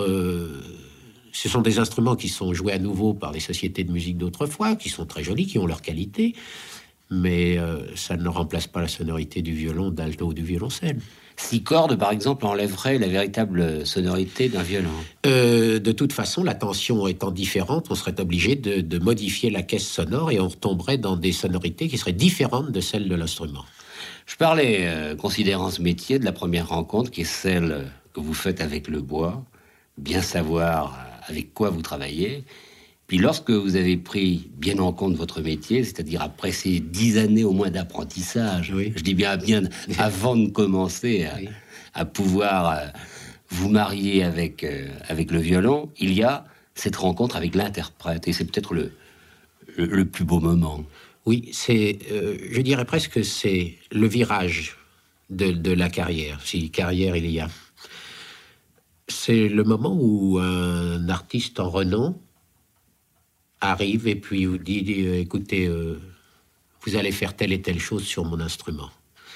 ce sont des instruments qui sont joués à nouveau par les sociétés de musique d'autrefois, qui sont très jolis, qui ont leur qualité. Mais ça ne remplace pas la sonorité du violon, d'alto ou du violoncelle. 6 cordes, par exemple, enlèveraient la véritable sonorité d'un violon. De toute façon, la tension étant différente, on serait obligé de modifier la caisse sonore et on retomberait dans des sonorités qui seraient différentes de celles de l'instrument. Je parlais, considérant ce métier, de la première rencontre, qui est celle que vous faites avec le bois, bien savoir avec quoi vous travaillez. Puis lorsque vous avez pris bien en compte votre métier, c'est-à-dire après ces 10 années au moins d'apprentissage, oui. Je dis bien avant de commencer oui. à pouvoir vous marier avec le violon, il y a cette rencontre avec l'interprète, et c'est peut-être le plus beau moment. Oui, c'est, je dirais presque, c'est le virage de la carrière, si carrière il y a. C'est le moment où un artiste en renom arrive et puis vous dit, écoutez, vous allez faire telle et telle chose sur mon instrument.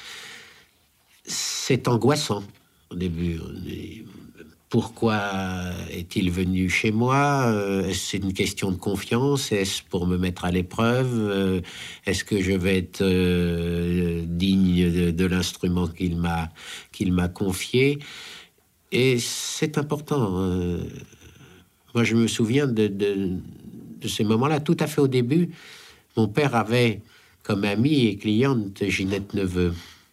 C'est angoissant au début. Pourquoi est-il venu chez moi? Est-ce c'est une question de confiance? Est-ce pour me mettre à l'épreuve? Est-ce que je vais être digne de l'instrument qu'il m'a confié? Et c'est important. Moi, je me souviens de ces moments-là. Tout à fait au début, mon père avait comme amie et cliente Ginette Neveu.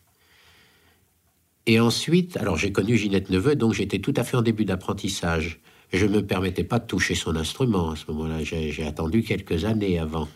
Et ensuite, alors j'ai connu Ginette Neveu, donc j'étais tout à fait en début d'apprentissage. Je ne me permettais pas de toucher son instrument à ce moment-là. J'ai attendu quelques années avant.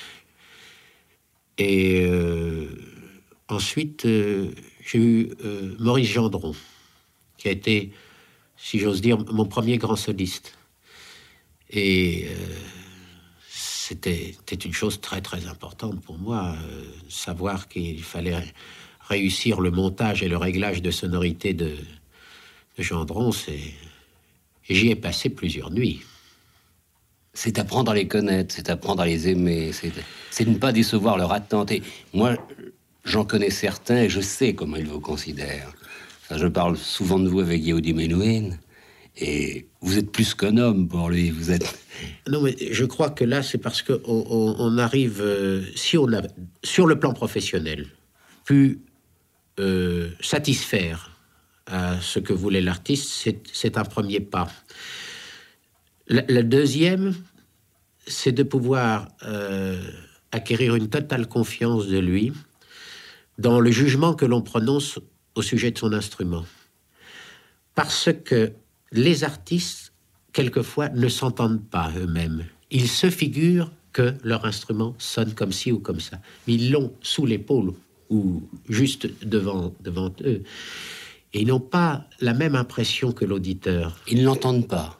Et ensuite, j'ai eu Maurice Gendron, qui a été, si j'ose dire, mon premier grand soliste. Et c'était une chose très, très importante pour moi, savoir qu'il fallait réussir le montage et le réglage de sonorité de Gendron. Et j'y ai passé plusieurs nuits. C'est apprendre à les connaître, c'est apprendre à les aimer, c'est ne pas décevoir leur attente. Et moi, j'en connais certains et je sais comment ils vous considèrent. Enfin, je parle souvent de vous avec Yehudi Menuhin, et vous êtes plus qu'un homme pour lui. Vous êtes... Non, mais je crois que là, c'est parce qu'on arrive, si on a, sur le plan professionnel, pu satisfaire à ce que voulait l'artiste, c'est un premier pas. Le deuxième, c'est de pouvoir acquérir une totale confiance de lui dans le jugement que l'on prononce au sujet de son instrument. Parce que les artistes, quelquefois, ne s'entendent pas eux-mêmes. Ils se figurent que leur instrument sonne comme ci ou comme ça. Mais ils l'ont sous l'épaule ou juste devant eux. Et ils n'ont pas la même impression que l'auditeur. Ils ne l'entendent pas.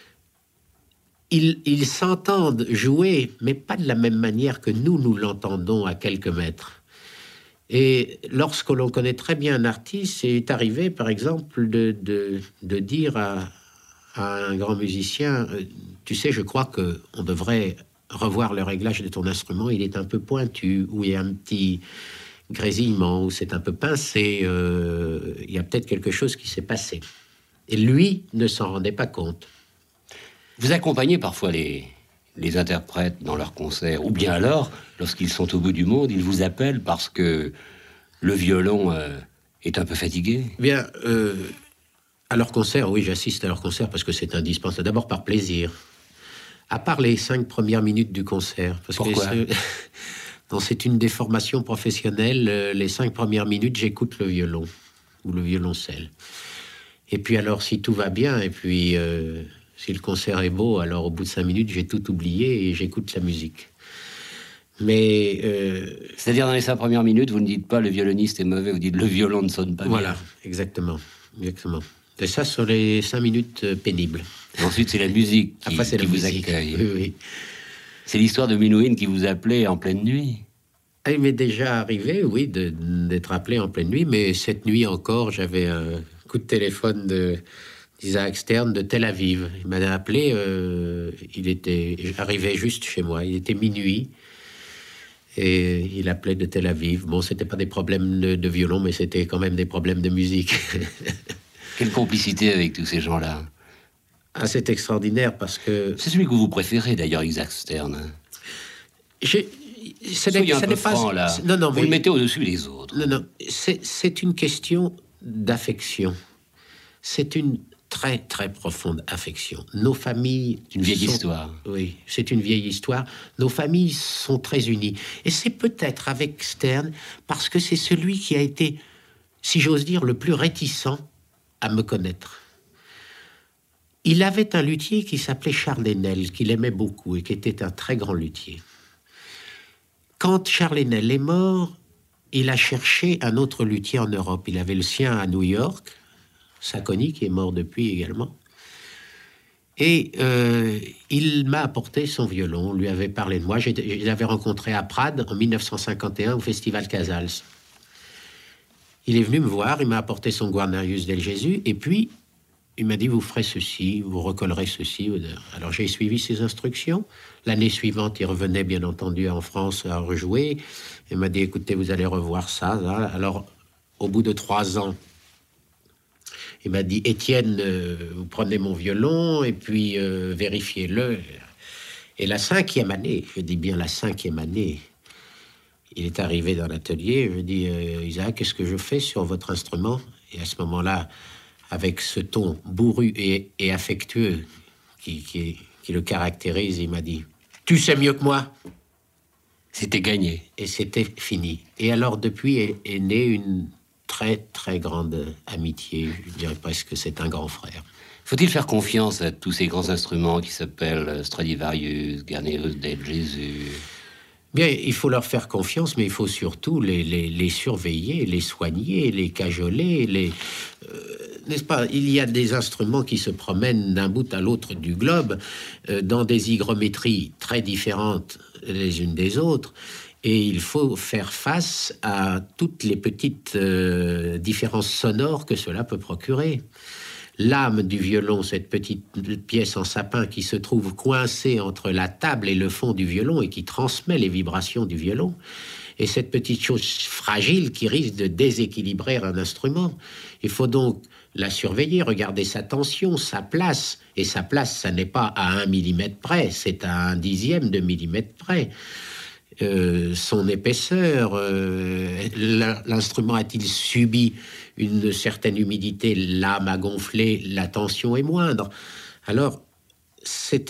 Ils s'entendent jouer, mais pas de la même manière que nous l'entendons à quelques mètres. Et lorsque l'on connaît très bien un artiste, c'est arrivé, par exemple, de dire à un grand musicien, tu sais, je crois qu'on devrait revoir le réglage de ton instrument, il est un peu pointu, ou il y a un petit grésillement, ou c'est un peu pincé, il y a peut-être quelque chose qui s'est passé. Et lui ne s'en rendait pas compte. Vous accompagnez parfois les interprètes dans leurs concerts, ou bien alors, lorsqu'ils sont au bout du monde, ils vous appellent parce que le violon est un peu fatigué. Bien, à leur concert, oui, j'assiste à leur concert parce que c'est indispensable. D'abord par plaisir. À part les 5 premières minutes du concert. Parce Pourquoi ? Non, c'est une déformation professionnelle. Les 5 premières minutes, j'écoute le violon ou le violoncelle. Et puis alors, si tout va bien, et puis si le concert est beau, alors au bout de 5 minutes, j'ai tout oublié et j'écoute la musique. Mais c'est-à-dire, dans les 5 premières minutes, vous ne dites pas le violoniste est mauvais, vous dites le violon ne sonne pas bien. Voilà, exactement. Et ça, sur les 5 minutes pénibles. Et ensuite, c'est la musique qui vous accueille. Oui, oui. C'est l'histoire de Menuhin qui vous appelait en pleine nuit. Il m'est déjà arrivé, oui, d'être appelé en pleine nuit, mais cette nuit encore, j'avais un coup de téléphone d'Isaac Stern de Tel Aviv. Il m'avait appelé, j'arrivais juste chez moi, il était minuit, et il appelait de Tel Aviv. Bon, c'était pas des problèmes de violon, mais c'était quand même des problèmes de musique. Quelle complicité avec tous ces gens-là. Ah, c'est extraordinaire parce que... C'est celui que vous préférez d'ailleurs, Isaac Stern. Soyez un peu franc, là. Non, vous le mettez au-dessus des autres. Non, c'est une question d'affection. C'est une très, très profonde affection. Nos familles... Une vieille histoire. Oui, c'est une vieille histoire. Nos familles sont très unies. Et c'est peut-être avec Stern, parce que c'est celui qui a été, si j'ose dire, le plus réticent à me connaître. Il avait un luthier qui s'appelait Charles Enel, qu'il aimait beaucoup et qui était un très grand luthier. Quand Charles Enel est mort, il a cherché un autre luthier en Europe. Il avait le sien à New York, Sacconi, qui est mort depuis également. Et il m'a apporté son violon, on lui avait parlé de moi. Je l'avais rencontré à Prades en 1951 au Festival Casals. Il est venu me voir, il m'a apporté son Guarnerius del Gesù, et puis il m'a dit, vous ferez ceci, vous recollerez ceci. Alors j'ai suivi ses instructions. L'année suivante, il revenait bien entendu en France à rejouer. Il m'a dit, écoutez, vous allez revoir ça. Là. Alors, au bout de 3 ans, il m'a dit, Étienne, vous prenez mon violon et puis vérifiez-le. Et la 5e année, je dis bien la 5e année, il est arrivé dans l'atelier. Je dis, Isaac, qu'est-ce que je fais sur votre instrument? Et à ce moment-là, avec ce ton bourru et affectueux qui le caractérise, il m'a dit, tu sais mieux que moi. C'était gagné. Et c'était fini. Et alors, depuis, est née une très, très grande amitié. Je dirais presque que c'est un grand frère. Faut-il faire confiance à tous ces grands instruments qui s'appellent Stradivarius, Guarnerius del Gesù? Bien, il faut leur faire confiance, mais il faut surtout les surveiller, les soigner, les cajoler, n'est-ce pas? Il y a des instruments qui se promènent d'un bout à l'autre du globe, dans des hygrométries très différentes les unes des autres, et il faut faire face à toutes les petites différences sonores que cela peut procurer. L'âme du violon, cette petite pièce en sapin qui se trouve coincée entre la table et le fond du violon et qui transmet les vibrations du violon, et cette petite chose fragile qui risque de déséquilibrer un instrument. Il faut donc la surveiller, regarder sa tension, sa place. Et sa place, ça n'est pas à 1 millimètre près, c'est à 1/10 de millimètre près. Son épaisseur, l'instrument a-t-il subi une certaine humidité, l'âme a gonflé, la tension est moindre. Alors, c'est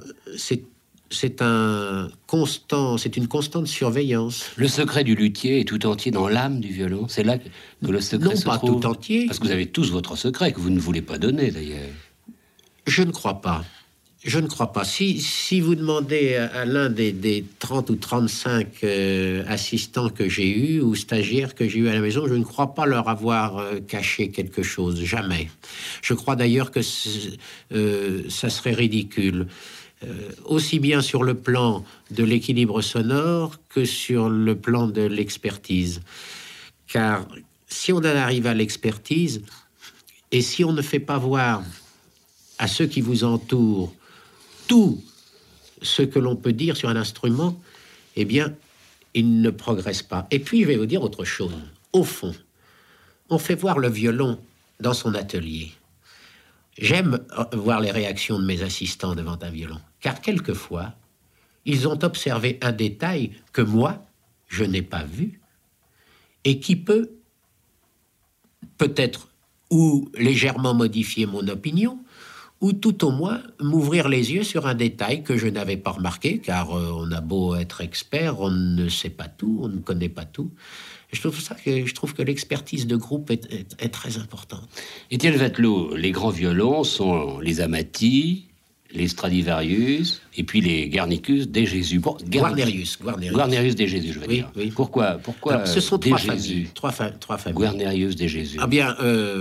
une constante surveillance. Le secret du luthier est tout entier dans l'âme du violon. C'est là que le secret se trouve. Non, pas tout entier. Parce que vous avez tous votre secret que vous ne voulez pas donner, d'ailleurs. Je ne crois pas. Je ne crois pas. Si vous demandez à l'un des 30 ou 35 assistants que j'ai eus ou stagiaires que j'ai eus à la maison, je ne crois pas leur avoir caché quelque chose. Jamais. Je crois d'ailleurs que ça serait ridicule. Aussi bien sur le plan de l'équilibre sonore que sur le plan de l'expertise. Car si on en arrive à l'expertise, et si on ne fait pas voir à ceux qui vous entourent tout ce que l'on peut dire sur un instrument, eh bien, il ne progresse pas. Et puis, je vais vous dire autre chose. Au fond, on fait voir le violon dans son atelier. J'aime voir les réactions de mes assistants devant un violon, car quelquefois, ils ont observé un détail que moi, je n'ai pas vu, et qui peut peut-être ou légèrement modifier mon opinion, ou tout au moins m'ouvrir les yeux sur un détail que je n'avais pas remarqué, car on a beau être expert, on ne sait pas tout, on ne connaît pas tout. Je trouve que l'expertise de groupe est très importante. Étienne Watelot, les grands violons sont les Amati, les Stradivarius, et puis les Guarnerius del Gesù. Guarnerius del Gesù, je veux dire. Oui. Pourquoi Alors, ce sont trois familles. Trois familles. Guarnerius del Gesù. Ah bien,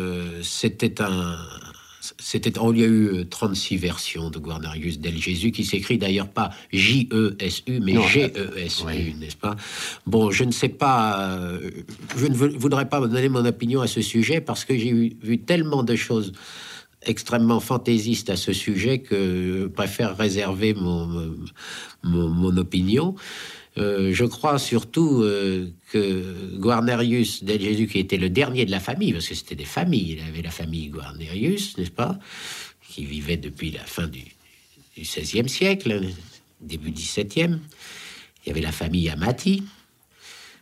il y a eu 36 versions de Guarnerius del Gesù, qui s'écrit d'ailleurs pas J-E-S-U, mais G-E-S-U, oui. N'est-ce pas? Bon, je ne sais pas, je ne voudrais pas donner mon opinion à ce sujet, parce que j'ai vu tellement de choses extrêmement fantaisistes à ce sujet que je préfère réserver mon opinion. Je crois surtout que Guarnerius del Gesù, qui était le dernier de la famille, parce que c'était des familles, il avait la famille Guarnerius, n'est-ce pas, qui vivait depuis la fin du XVIe siècle, début XVIIe. Il y avait la famille Amati.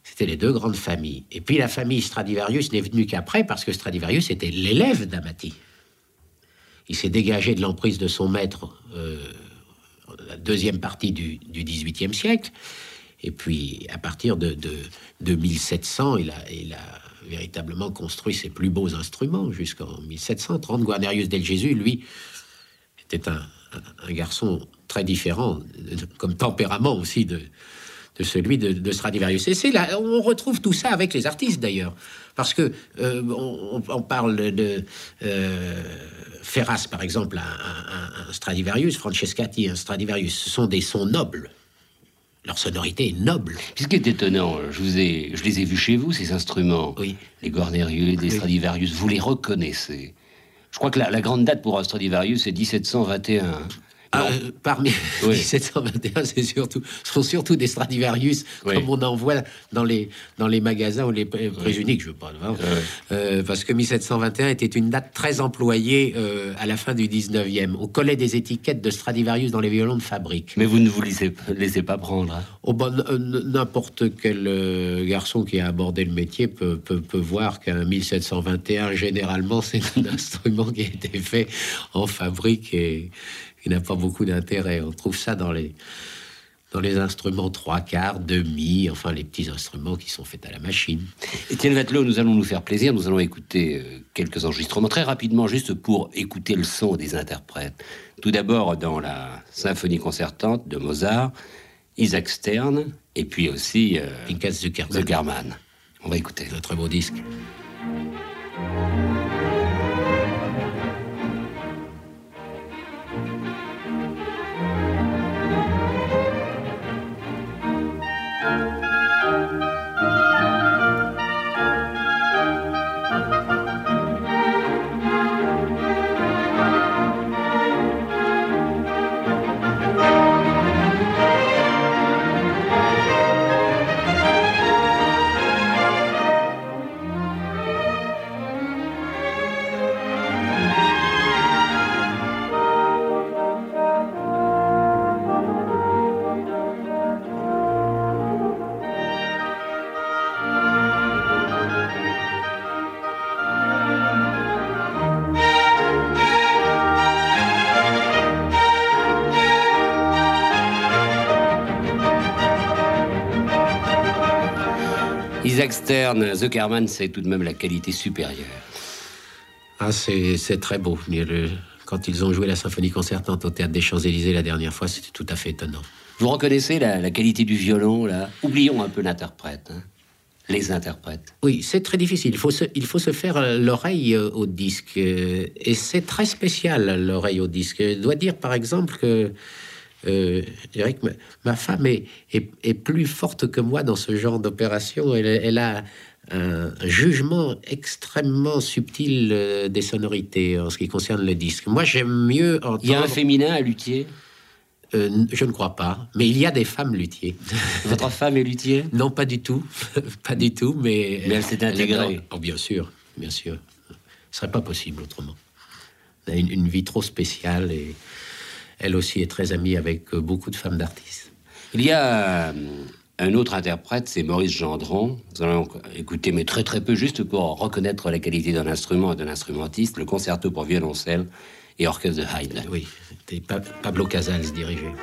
C'était les deux grandes familles. Et puis la famille Stradivarius n'est venue qu'après, parce que Stradivarius était l'élève d'Amati. Il s'est dégagé de l'emprise de son maître la deuxième partie du XVIIIe siècle. Et puis, à partir de 1700, il a véritablement construit ses plus beaux instruments jusqu'en 1730. Guarnerius del Gesù, lui, était un garçon très différent, comme tempérament aussi, de celui de Stradivarius. Et c'est là, on retrouve tout ça avec les artistes d'ailleurs, parce que on parle de Ferras par exemple, un Stradivarius, Francescatti, un Stradivarius, ce sont des sons nobles. Leur sonorité est noble. Puis ce qui est étonnant, je les ai vus chez vous, ces instruments, oui. Les Guarnerius, les Stradivarius, vous les reconnaissez. Je crois que la grande date pour un Stradivarius, c'est 1721. Parmi 1721, sont surtout des Stradivarius, comme on en voit dans les magasins ou les prix uniques, je veux pas, parce que 1721 était une date très employée à la fin du 19e. On collait des étiquettes de Stradivarius dans les violons de fabrique. Mais vous ne vous laissez pas prendre. Hein. Oh ben, n'importe quel garçon qui a abordé le métier peut voir qu'un 1721, généralement, c'est un instrument qui a été fait en fabrique et qui n'a pas beaucoup d'intérêt. On trouve ça dans les instruments trois quarts, demi, enfin les petits instruments qui sont faits à la machine. Étienne Watelot, nous allons nous faire plaisir. Nous allons écouter quelques enregistrements très rapidement, juste pour écouter le son des interprètes. Tout d'abord dans la symphonie concertante de Mozart, Isaac Stern, et puis aussi Pinkas Zuckerman. On va écouter. Un très beau disque. Isaac Stern, Zuckerman, c'est tout de même la qualité supérieure. Ah, c'est très beau. Quand ils ont joué la symphonie concertante au Théâtre des Champs-Élysées la dernière fois, c'était tout à fait étonnant. Vous reconnaissez la qualité du violon, là? Oublions un peu l'interprète, hein. Les interprètes. Oui, c'est très difficile. Il faut se faire l'oreille au disque. Et c'est très spécial, l'oreille au disque. Je dois dire, par exemple, que je dirais que ma femme est plus forte que moi dans ce genre d'opération. Elle a un jugement extrêmement subtil des sonorités en ce qui concerne le disque. Moi, j'aime mieux entendre... Il y a un féminin à luthier? Je ne crois pas, mais il y a des femmes luthiers. Votre femme est luthier? Non, pas du tout. Pas du tout, mais elle s'est intégrée. Oh, bien sûr, bien sûr. Ce serait pas possible autrement. Elle a une vie trop spéciale et elle aussi est très amie avec beaucoup de femmes d'artistes. Il y a un autre interprète, c'est Maurice Gendron. Nous allons écouter, mais très très peu, juste pour reconnaître la qualité d'un instrument et d'un instrumentiste, le concerto pour violoncelle et orchestre de Haydn. Oui, c'était Pablo Casals dirigeait.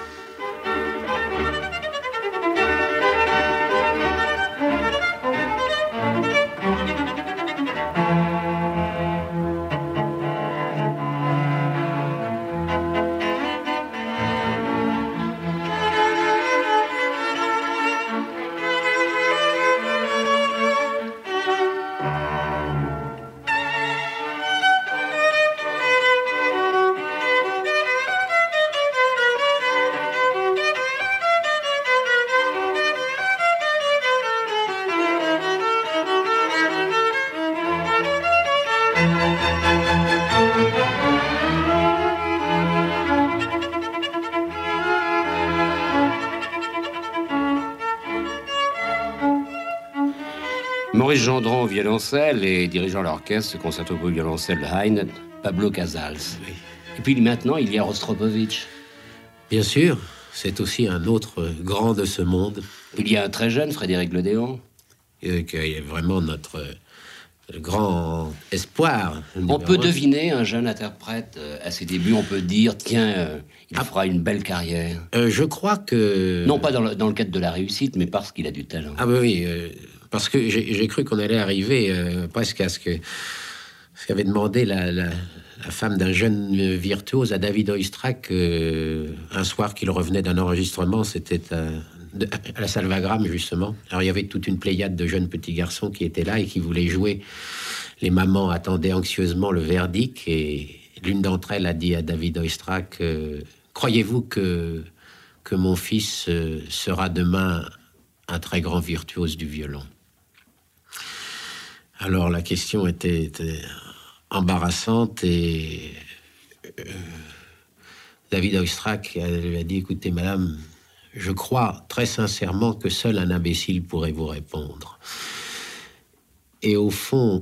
Maurice Gendron au violoncelle et dirigeant l'orchestre, ce concerto pour violoncelle de Haydn, Pablo Casals. Oui. Et puis maintenant, il y a Rostropovitch. Bien sûr, c'est aussi un autre grand de ce monde. Il y a un très jeune Frédéric Lodéon. qui est vraiment notre grand espoir. On peut deviner un jeune interprète à ses débuts, on peut dire, tiens, il fera une belle carrière. Je crois que... Non pas dans le cadre de la réussite, mais parce qu'il a du talent. Ah oui, parce que j'ai cru qu'on allait arriver presque à ce qu'avait demandé la femme d'un jeune virtuose à David Oistrakh un soir qu'il revenait d'un enregistrement, c'était à la salle Wagram, justement. Alors il y avait toute une pléiade de jeunes petits garçons qui étaient là et qui voulaient jouer. Les mamans attendaient anxieusement le verdict et l'une d'entre elles a dit à David Oistrakh croyez-vous que mon fils sera demain un très grand virtuose du violon? Alors la question était embarrassante et David Oistrakh lui a dit écoutez madame, je crois très sincèrement que seul un imbécile pourrait vous répondre. Et au fond,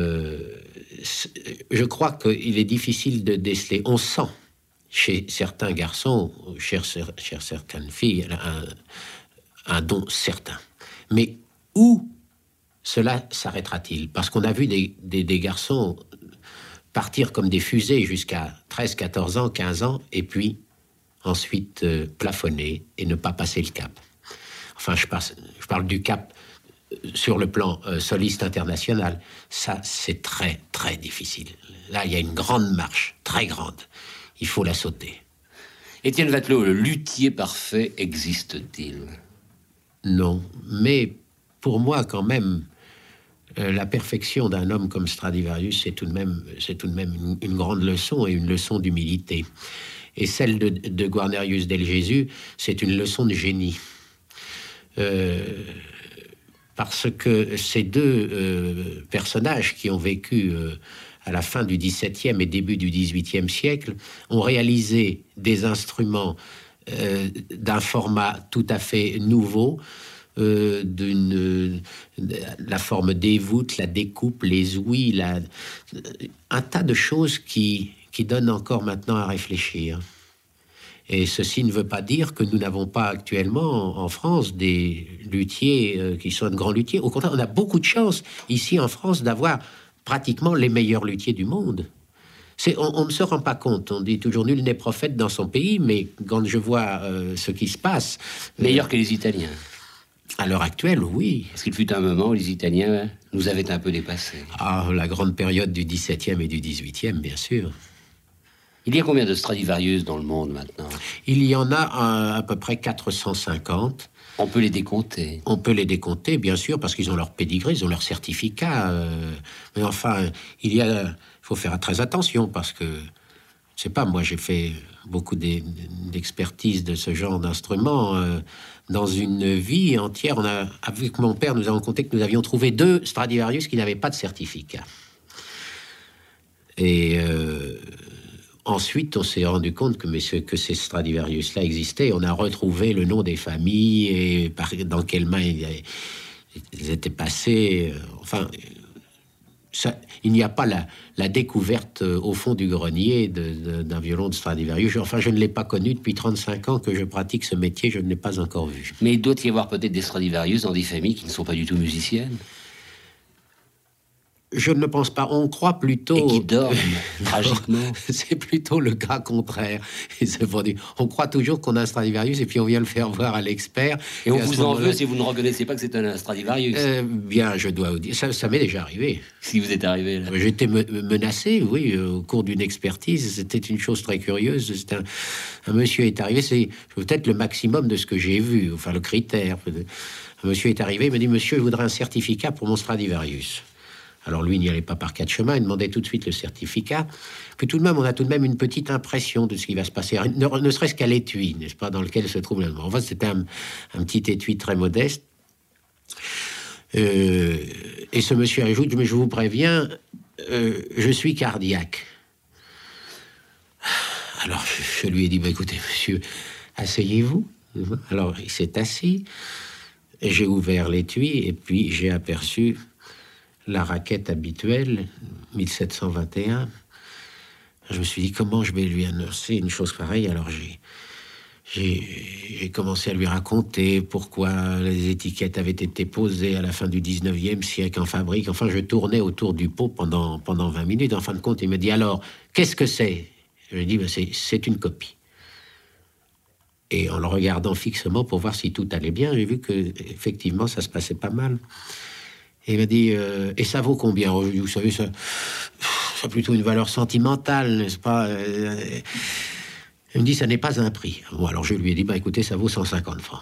je crois qu'il est difficile de déceler. On sent chez certains garçons, chez certaines filles, un don certain. Mais où cela s'arrêtera-t-il? Parce qu'on a vu des garçons partir comme des fusées jusqu'à 13, 14 ans, 15 ans, et puis ensuite plafonner et ne pas passer le cap. Enfin, je parle du cap sur le plan soliste international. Ça, c'est très, très difficile. Là, il y a une grande marche, très grande. Il faut la sauter. Étienne Watelot, le luthier parfait existe-t-il? Non, mais pour moi, quand même, la perfection d'un homme comme Stradivarius, c'est tout de même une grande leçon et une leçon d'humilité. Et celle de Guarnerius del Gesù, c'est une leçon de génie. Parce que ces deux personnages qui ont vécu à la fin du XVIIe et début du XVIIIe siècle ont réalisé des instruments d'un format tout à fait nouveau, la forme des voûtes, la découpe, les ouïes, un tas de choses qui donnent encore maintenant à réfléchir. Et ceci ne veut pas dire que nous n'avons pas actuellement en France des luthiers qui sont de grands luthiers. Au contraire, on a beaucoup de chance ici en France d'avoir pratiquement les meilleurs luthiers du monde. On ne se rend pas compte. On dit toujours nul n'est prophète dans son pays, mais quand je vois ce qui se passe... Meilleur que les Italiens. À l'heure actuelle, oui. Parce qu'il fut un moment où les Italiens nous avaient un peu dépassés. Ah, la grande période du XVIIe et du XVIIIe, bien sûr. Il y a combien de Stradivarius dans le monde maintenant? Il y en a à peu près 450. On peut les décompter? On peut les décompter, bien sûr, parce qu'ils ont leur pédigré, ils ont leur certificat. Mais enfin, il faut faire très attention, parce que, je sais pas, moi j'ai fait beaucoup d'expertise de ce genre d'instruments. Dans une vie entière, avec mon père, nous avons compté que nous avions trouvé 2 Stradivarius qui n'avaient pas de certificat. Et ensuite, on s'est rendu compte que ces Stradivarius-là existaient. On a retrouvé le nom des familles et dans quelles mains ils étaient passés. Enfin, il n'y a pas la découverte au fond du grenier d'un violon de Stradivarius. Enfin, je ne l'ai pas connu depuis 35 ans que je pratique ce métier. Je ne l'ai pas encore vu. Mais il doit y avoir peut-être des Stradivarius dans des familles qui ne sont pas du tout musiciennes. Je ne pense pas. On croit plutôt... Et qui dorment, tragiquement. C'est plutôt le cas contraire. On croit toujours qu'on a un Stradivarius et puis on vient le faire voir à l'expert. Et on vous en veut si vous ne reconnaissez pas que c'est un Stradivarius. Bien, je dois vous dire. Ça m'est déjà arrivé. Si vous êtes arrivé là. J'étais menacé, oui, au cours d'une expertise. C'était une chose très curieuse. Un monsieur est arrivé, c'est peut-être le maximum de ce que j'ai vu, enfin le critère. Un monsieur est arrivé, il m'a dit, monsieur, je voudrais un certificat pour mon Stradivarius. Alors lui, il n'y allait pas par 4 chemins, il demandait tout de suite le certificat. Puis tout de même, on a tout de même une petite impression de ce qui va se passer, ne serait-ce qu'à l'étui, n'est-ce pas, dans lequel se trouve l'allemand. En fait, c'était un petit étui très modeste. Et ce monsieur ajoute, mais je vous préviens, je suis cardiaque. Alors je lui ai dit, bah, écoutez, monsieur, asseyez-vous. Alors il s'est assis, et j'ai ouvert l'étui, et puis j'ai aperçu la raquette habituelle, 1721. Je me suis dit, comment je vais lui annoncer une chose pareille? Alors j'ai commencé à lui raconter pourquoi les étiquettes avaient été posées à la fin du 19e siècle en fabrique. Enfin, je tournais autour du pot pendant 20 minutes. En fin de compte, il me dit, alors, qu'est-ce que c'est? Je lui ai dit, ben, c'est une copie. Et en le regardant fixement pour voir si tout allait bien, j'ai vu que effectivement ça se passait pas mal. Et il m'a dit, et ça vaut combien? Vous savez, ça a plutôt une valeur sentimentale, n'est-ce pas? Il me dit, ça n'est pas un prix. Bon, alors je lui ai dit, bah écoutez, ça vaut 150 francs.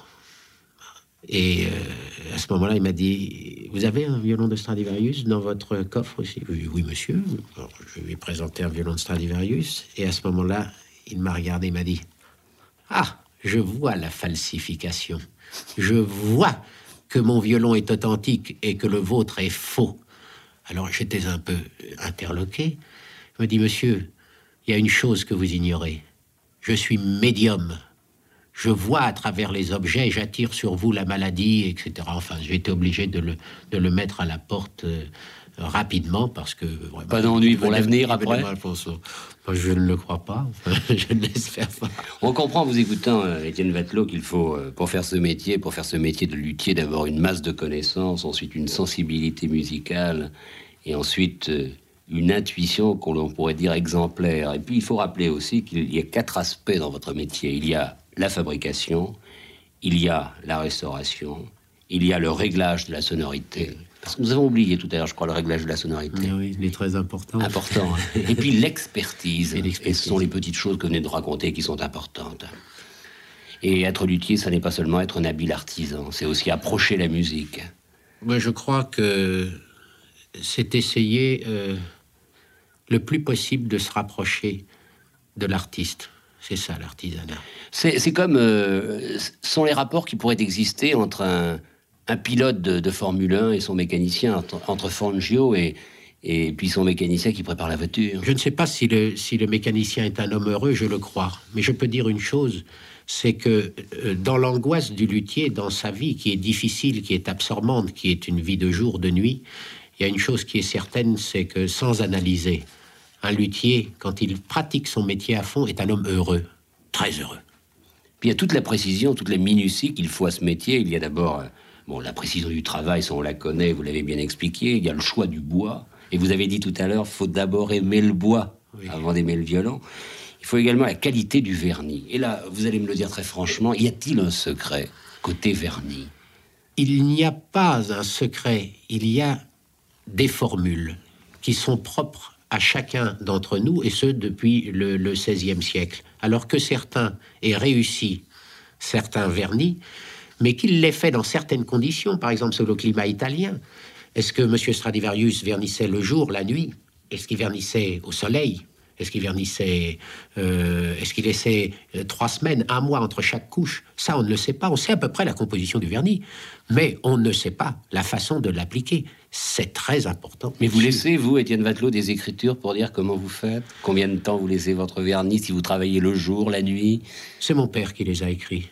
Et à ce moment-là, il m'a dit, vous avez un violon de Stradivarius dans votre coffre aussi? Oui, monsieur. Alors, je lui ai présenté un violon de Stradivarius. Et à ce moment-là, il m'a regardé, il m'a dit, ah, je vois la falsification. Je vois que mon violon est authentique et que le vôtre est faux. Alors j'étais un peu interloqué. Il me dit, monsieur, il y a une chose que vous ignorez. Je suis médium. Je vois à travers les objets, j'attire sur vous la maladie, etc. Enfin, j'ai été obligé de le mettre à la porte rapidement parce que... Vraiment, pas d'ennui pour l'avenir après? Je ne le crois pas. Enfin, je ne l'espère pas. On comprend, vous écoutant, Étienne Watelot, qu'il faut, pour faire ce métier de luthier, d'abord une masse de connaissances, ensuite une sensibilité musicale, et ensuite une intuition qu'on pourrait dire exemplaire. Et puis, il faut rappeler aussi qu'il y a 4 aspects dans votre métier. Il y a la fabrication, il y a la restauration, il y a le réglage de la sonorité. Parce que nous avons oublié tout à l'heure, je crois, le réglage de la sonorité. Oui, il est très important. Important. Et puis l'expertise. Et ce sont les petites choses que vous venez de raconter qui sont importantes. Et être luthier, ça n'est pas seulement être un habile artisan, c'est aussi approcher la musique. Moi, je crois que c'est essayer le plus possible de se rapprocher de l'artiste. C'est ça, l'artisanat. C'est comme... sont les rapports qui pourraient exister entre un pilote de Formule 1 et son mécanicien, entre Fangio et puis son mécanicien qui prépare la voiture. Je ne sais pas si le mécanicien est un homme heureux, je le crois. Mais je peux dire une chose, c'est que dans l'angoisse du luthier, dans sa vie qui est difficile, qui est absorbante, qui est une vie de jour, de nuit, il y a une chose qui est certaine, c'est que sans analyser, un luthier, quand il pratique son métier à fond, est un homme heureux, très heureux. Puis il y a toute la précision, toute la minutie qu'il faut à ce métier. Il y a d'abord la précision du travail, ça on la connaît, vous l'avez bien expliqué. Il y a le choix du bois. Et vous avez dit tout à l'heure, il faut d'abord aimer le bois avant d'aimer le violon. Il faut également la qualité du vernis. Et là, vous allez me le dire très franchement, y a-t-il un secret côté vernis? Il n'y a pas un secret. Il y a des formules qui sont propres à chacun d'entre nous, et ce, depuis le XVIe siècle. Alors que certains aient réussi certains vernis, mais qu'il l'ait fait dans certaines conditions, par exemple sur le climat italien. Est-ce que M. Stradivarius vernissait le jour, la nuit? Est-ce qu'il vernissait au soleil? Est-ce qu'il vernissait... est-ce qu'il laissait 3 semaines, 1 mois entre chaque couche? Ça, on ne le sait pas. On sait à peu près la composition du vernis, mais on ne sait pas la façon de l'appliquer. C'est très important. Mais vous laissez, vous, Étienne Watelot, des écritures pour dire comment vous faites? Combien de temps vous laissez votre vernis? Si vous travaillez le jour, la nuit? C'est mon père qui les a écrits.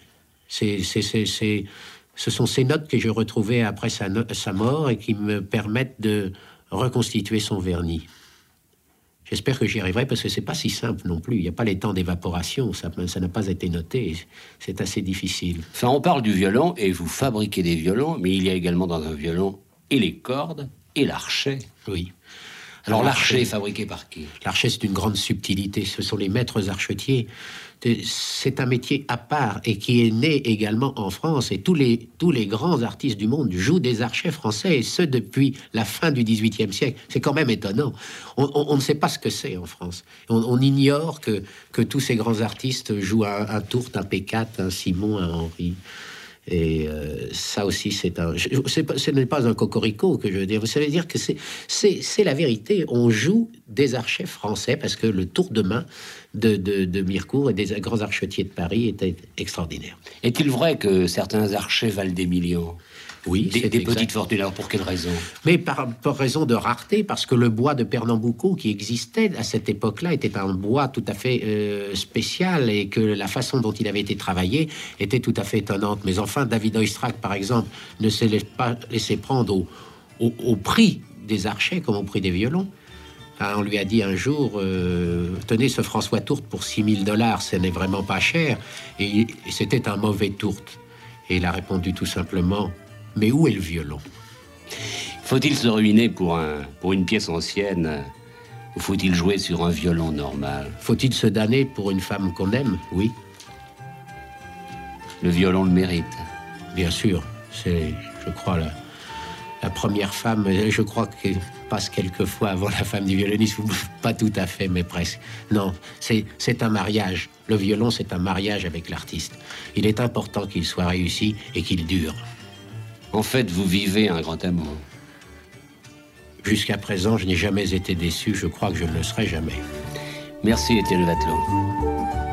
Ce sont ces notes que j'ai retrouvées après sa mort et qui me permettent de reconstituer son vernis. J'espère que j'y arriverai parce que c'est pas si simple non plus. Il n'y a pas les temps d'évaporation, ça n'a pas été noté. C'est assez difficile. Enfin, on parle du violon et vous fabriquez des violons, mais il y a également dans un violon et les cordes et l'archet. Oui. Alors l'archet est fabriqué par qui? L'archet, c'est une grande subtilité. Ce sont les maîtres archetiers. C'est un métier à part et qui est né également en France. Et tous les grands artistes du monde jouent des archets français, et ce depuis la fin du XVIIIe siècle. C'est quand même étonnant. On ne sait pas ce que c'est en France. On ignore que tous ces grands artistes jouent un Tourte, un P4, un Simon, un Henri. Et ça aussi, ce n'est pas un cocorico que je veux dire. Ça veut dire que c'est la vérité. On joue des archets français parce que le tour de main de Mirecourt et des grands archetiers de Paris était extraordinaire. Est-il vrai que certains archets valent des millions? Oui, des petites fortunes. Alors pour quelle raison? Mais par raison de rareté, parce que le bois de Pernamboucou qui existait à cette époque-là était un bois tout à fait spécial, et que la façon dont il avait été travaillé était tout à fait étonnante. Mais enfin, David Oistrakh, par exemple, ne se laisse pas laisser prendre au prix des archets comme au prix des violons. On lui a dit un jour, tenez ce François Tourte pour $6 000, ce n'est vraiment pas cher. Et c'était un mauvais Tourte. Et il a répondu tout simplement, mais où est le violon? Faut-il se ruiner pour une pièce ancienne, ou faut-il jouer sur un violon normal? Faut-il se damner pour une femme qu'on aime? Oui. Le violon le mérite. Bien sûr, c'est, je crois, la première femme, je crois qu'elle passe quelquefois avant la femme du violoniste, pas tout à fait, mais presque. Non, c'est un mariage. Le violon, c'est un mariage avec l'artiste. Il est important qu'il soit réussi et qu'il dure. En fait, vous vivez un grand amour. Jusqu'à présent, je n'ai jamais été déçu. Je crois que je ne le serai jamais. Merci, Étienne Watelot.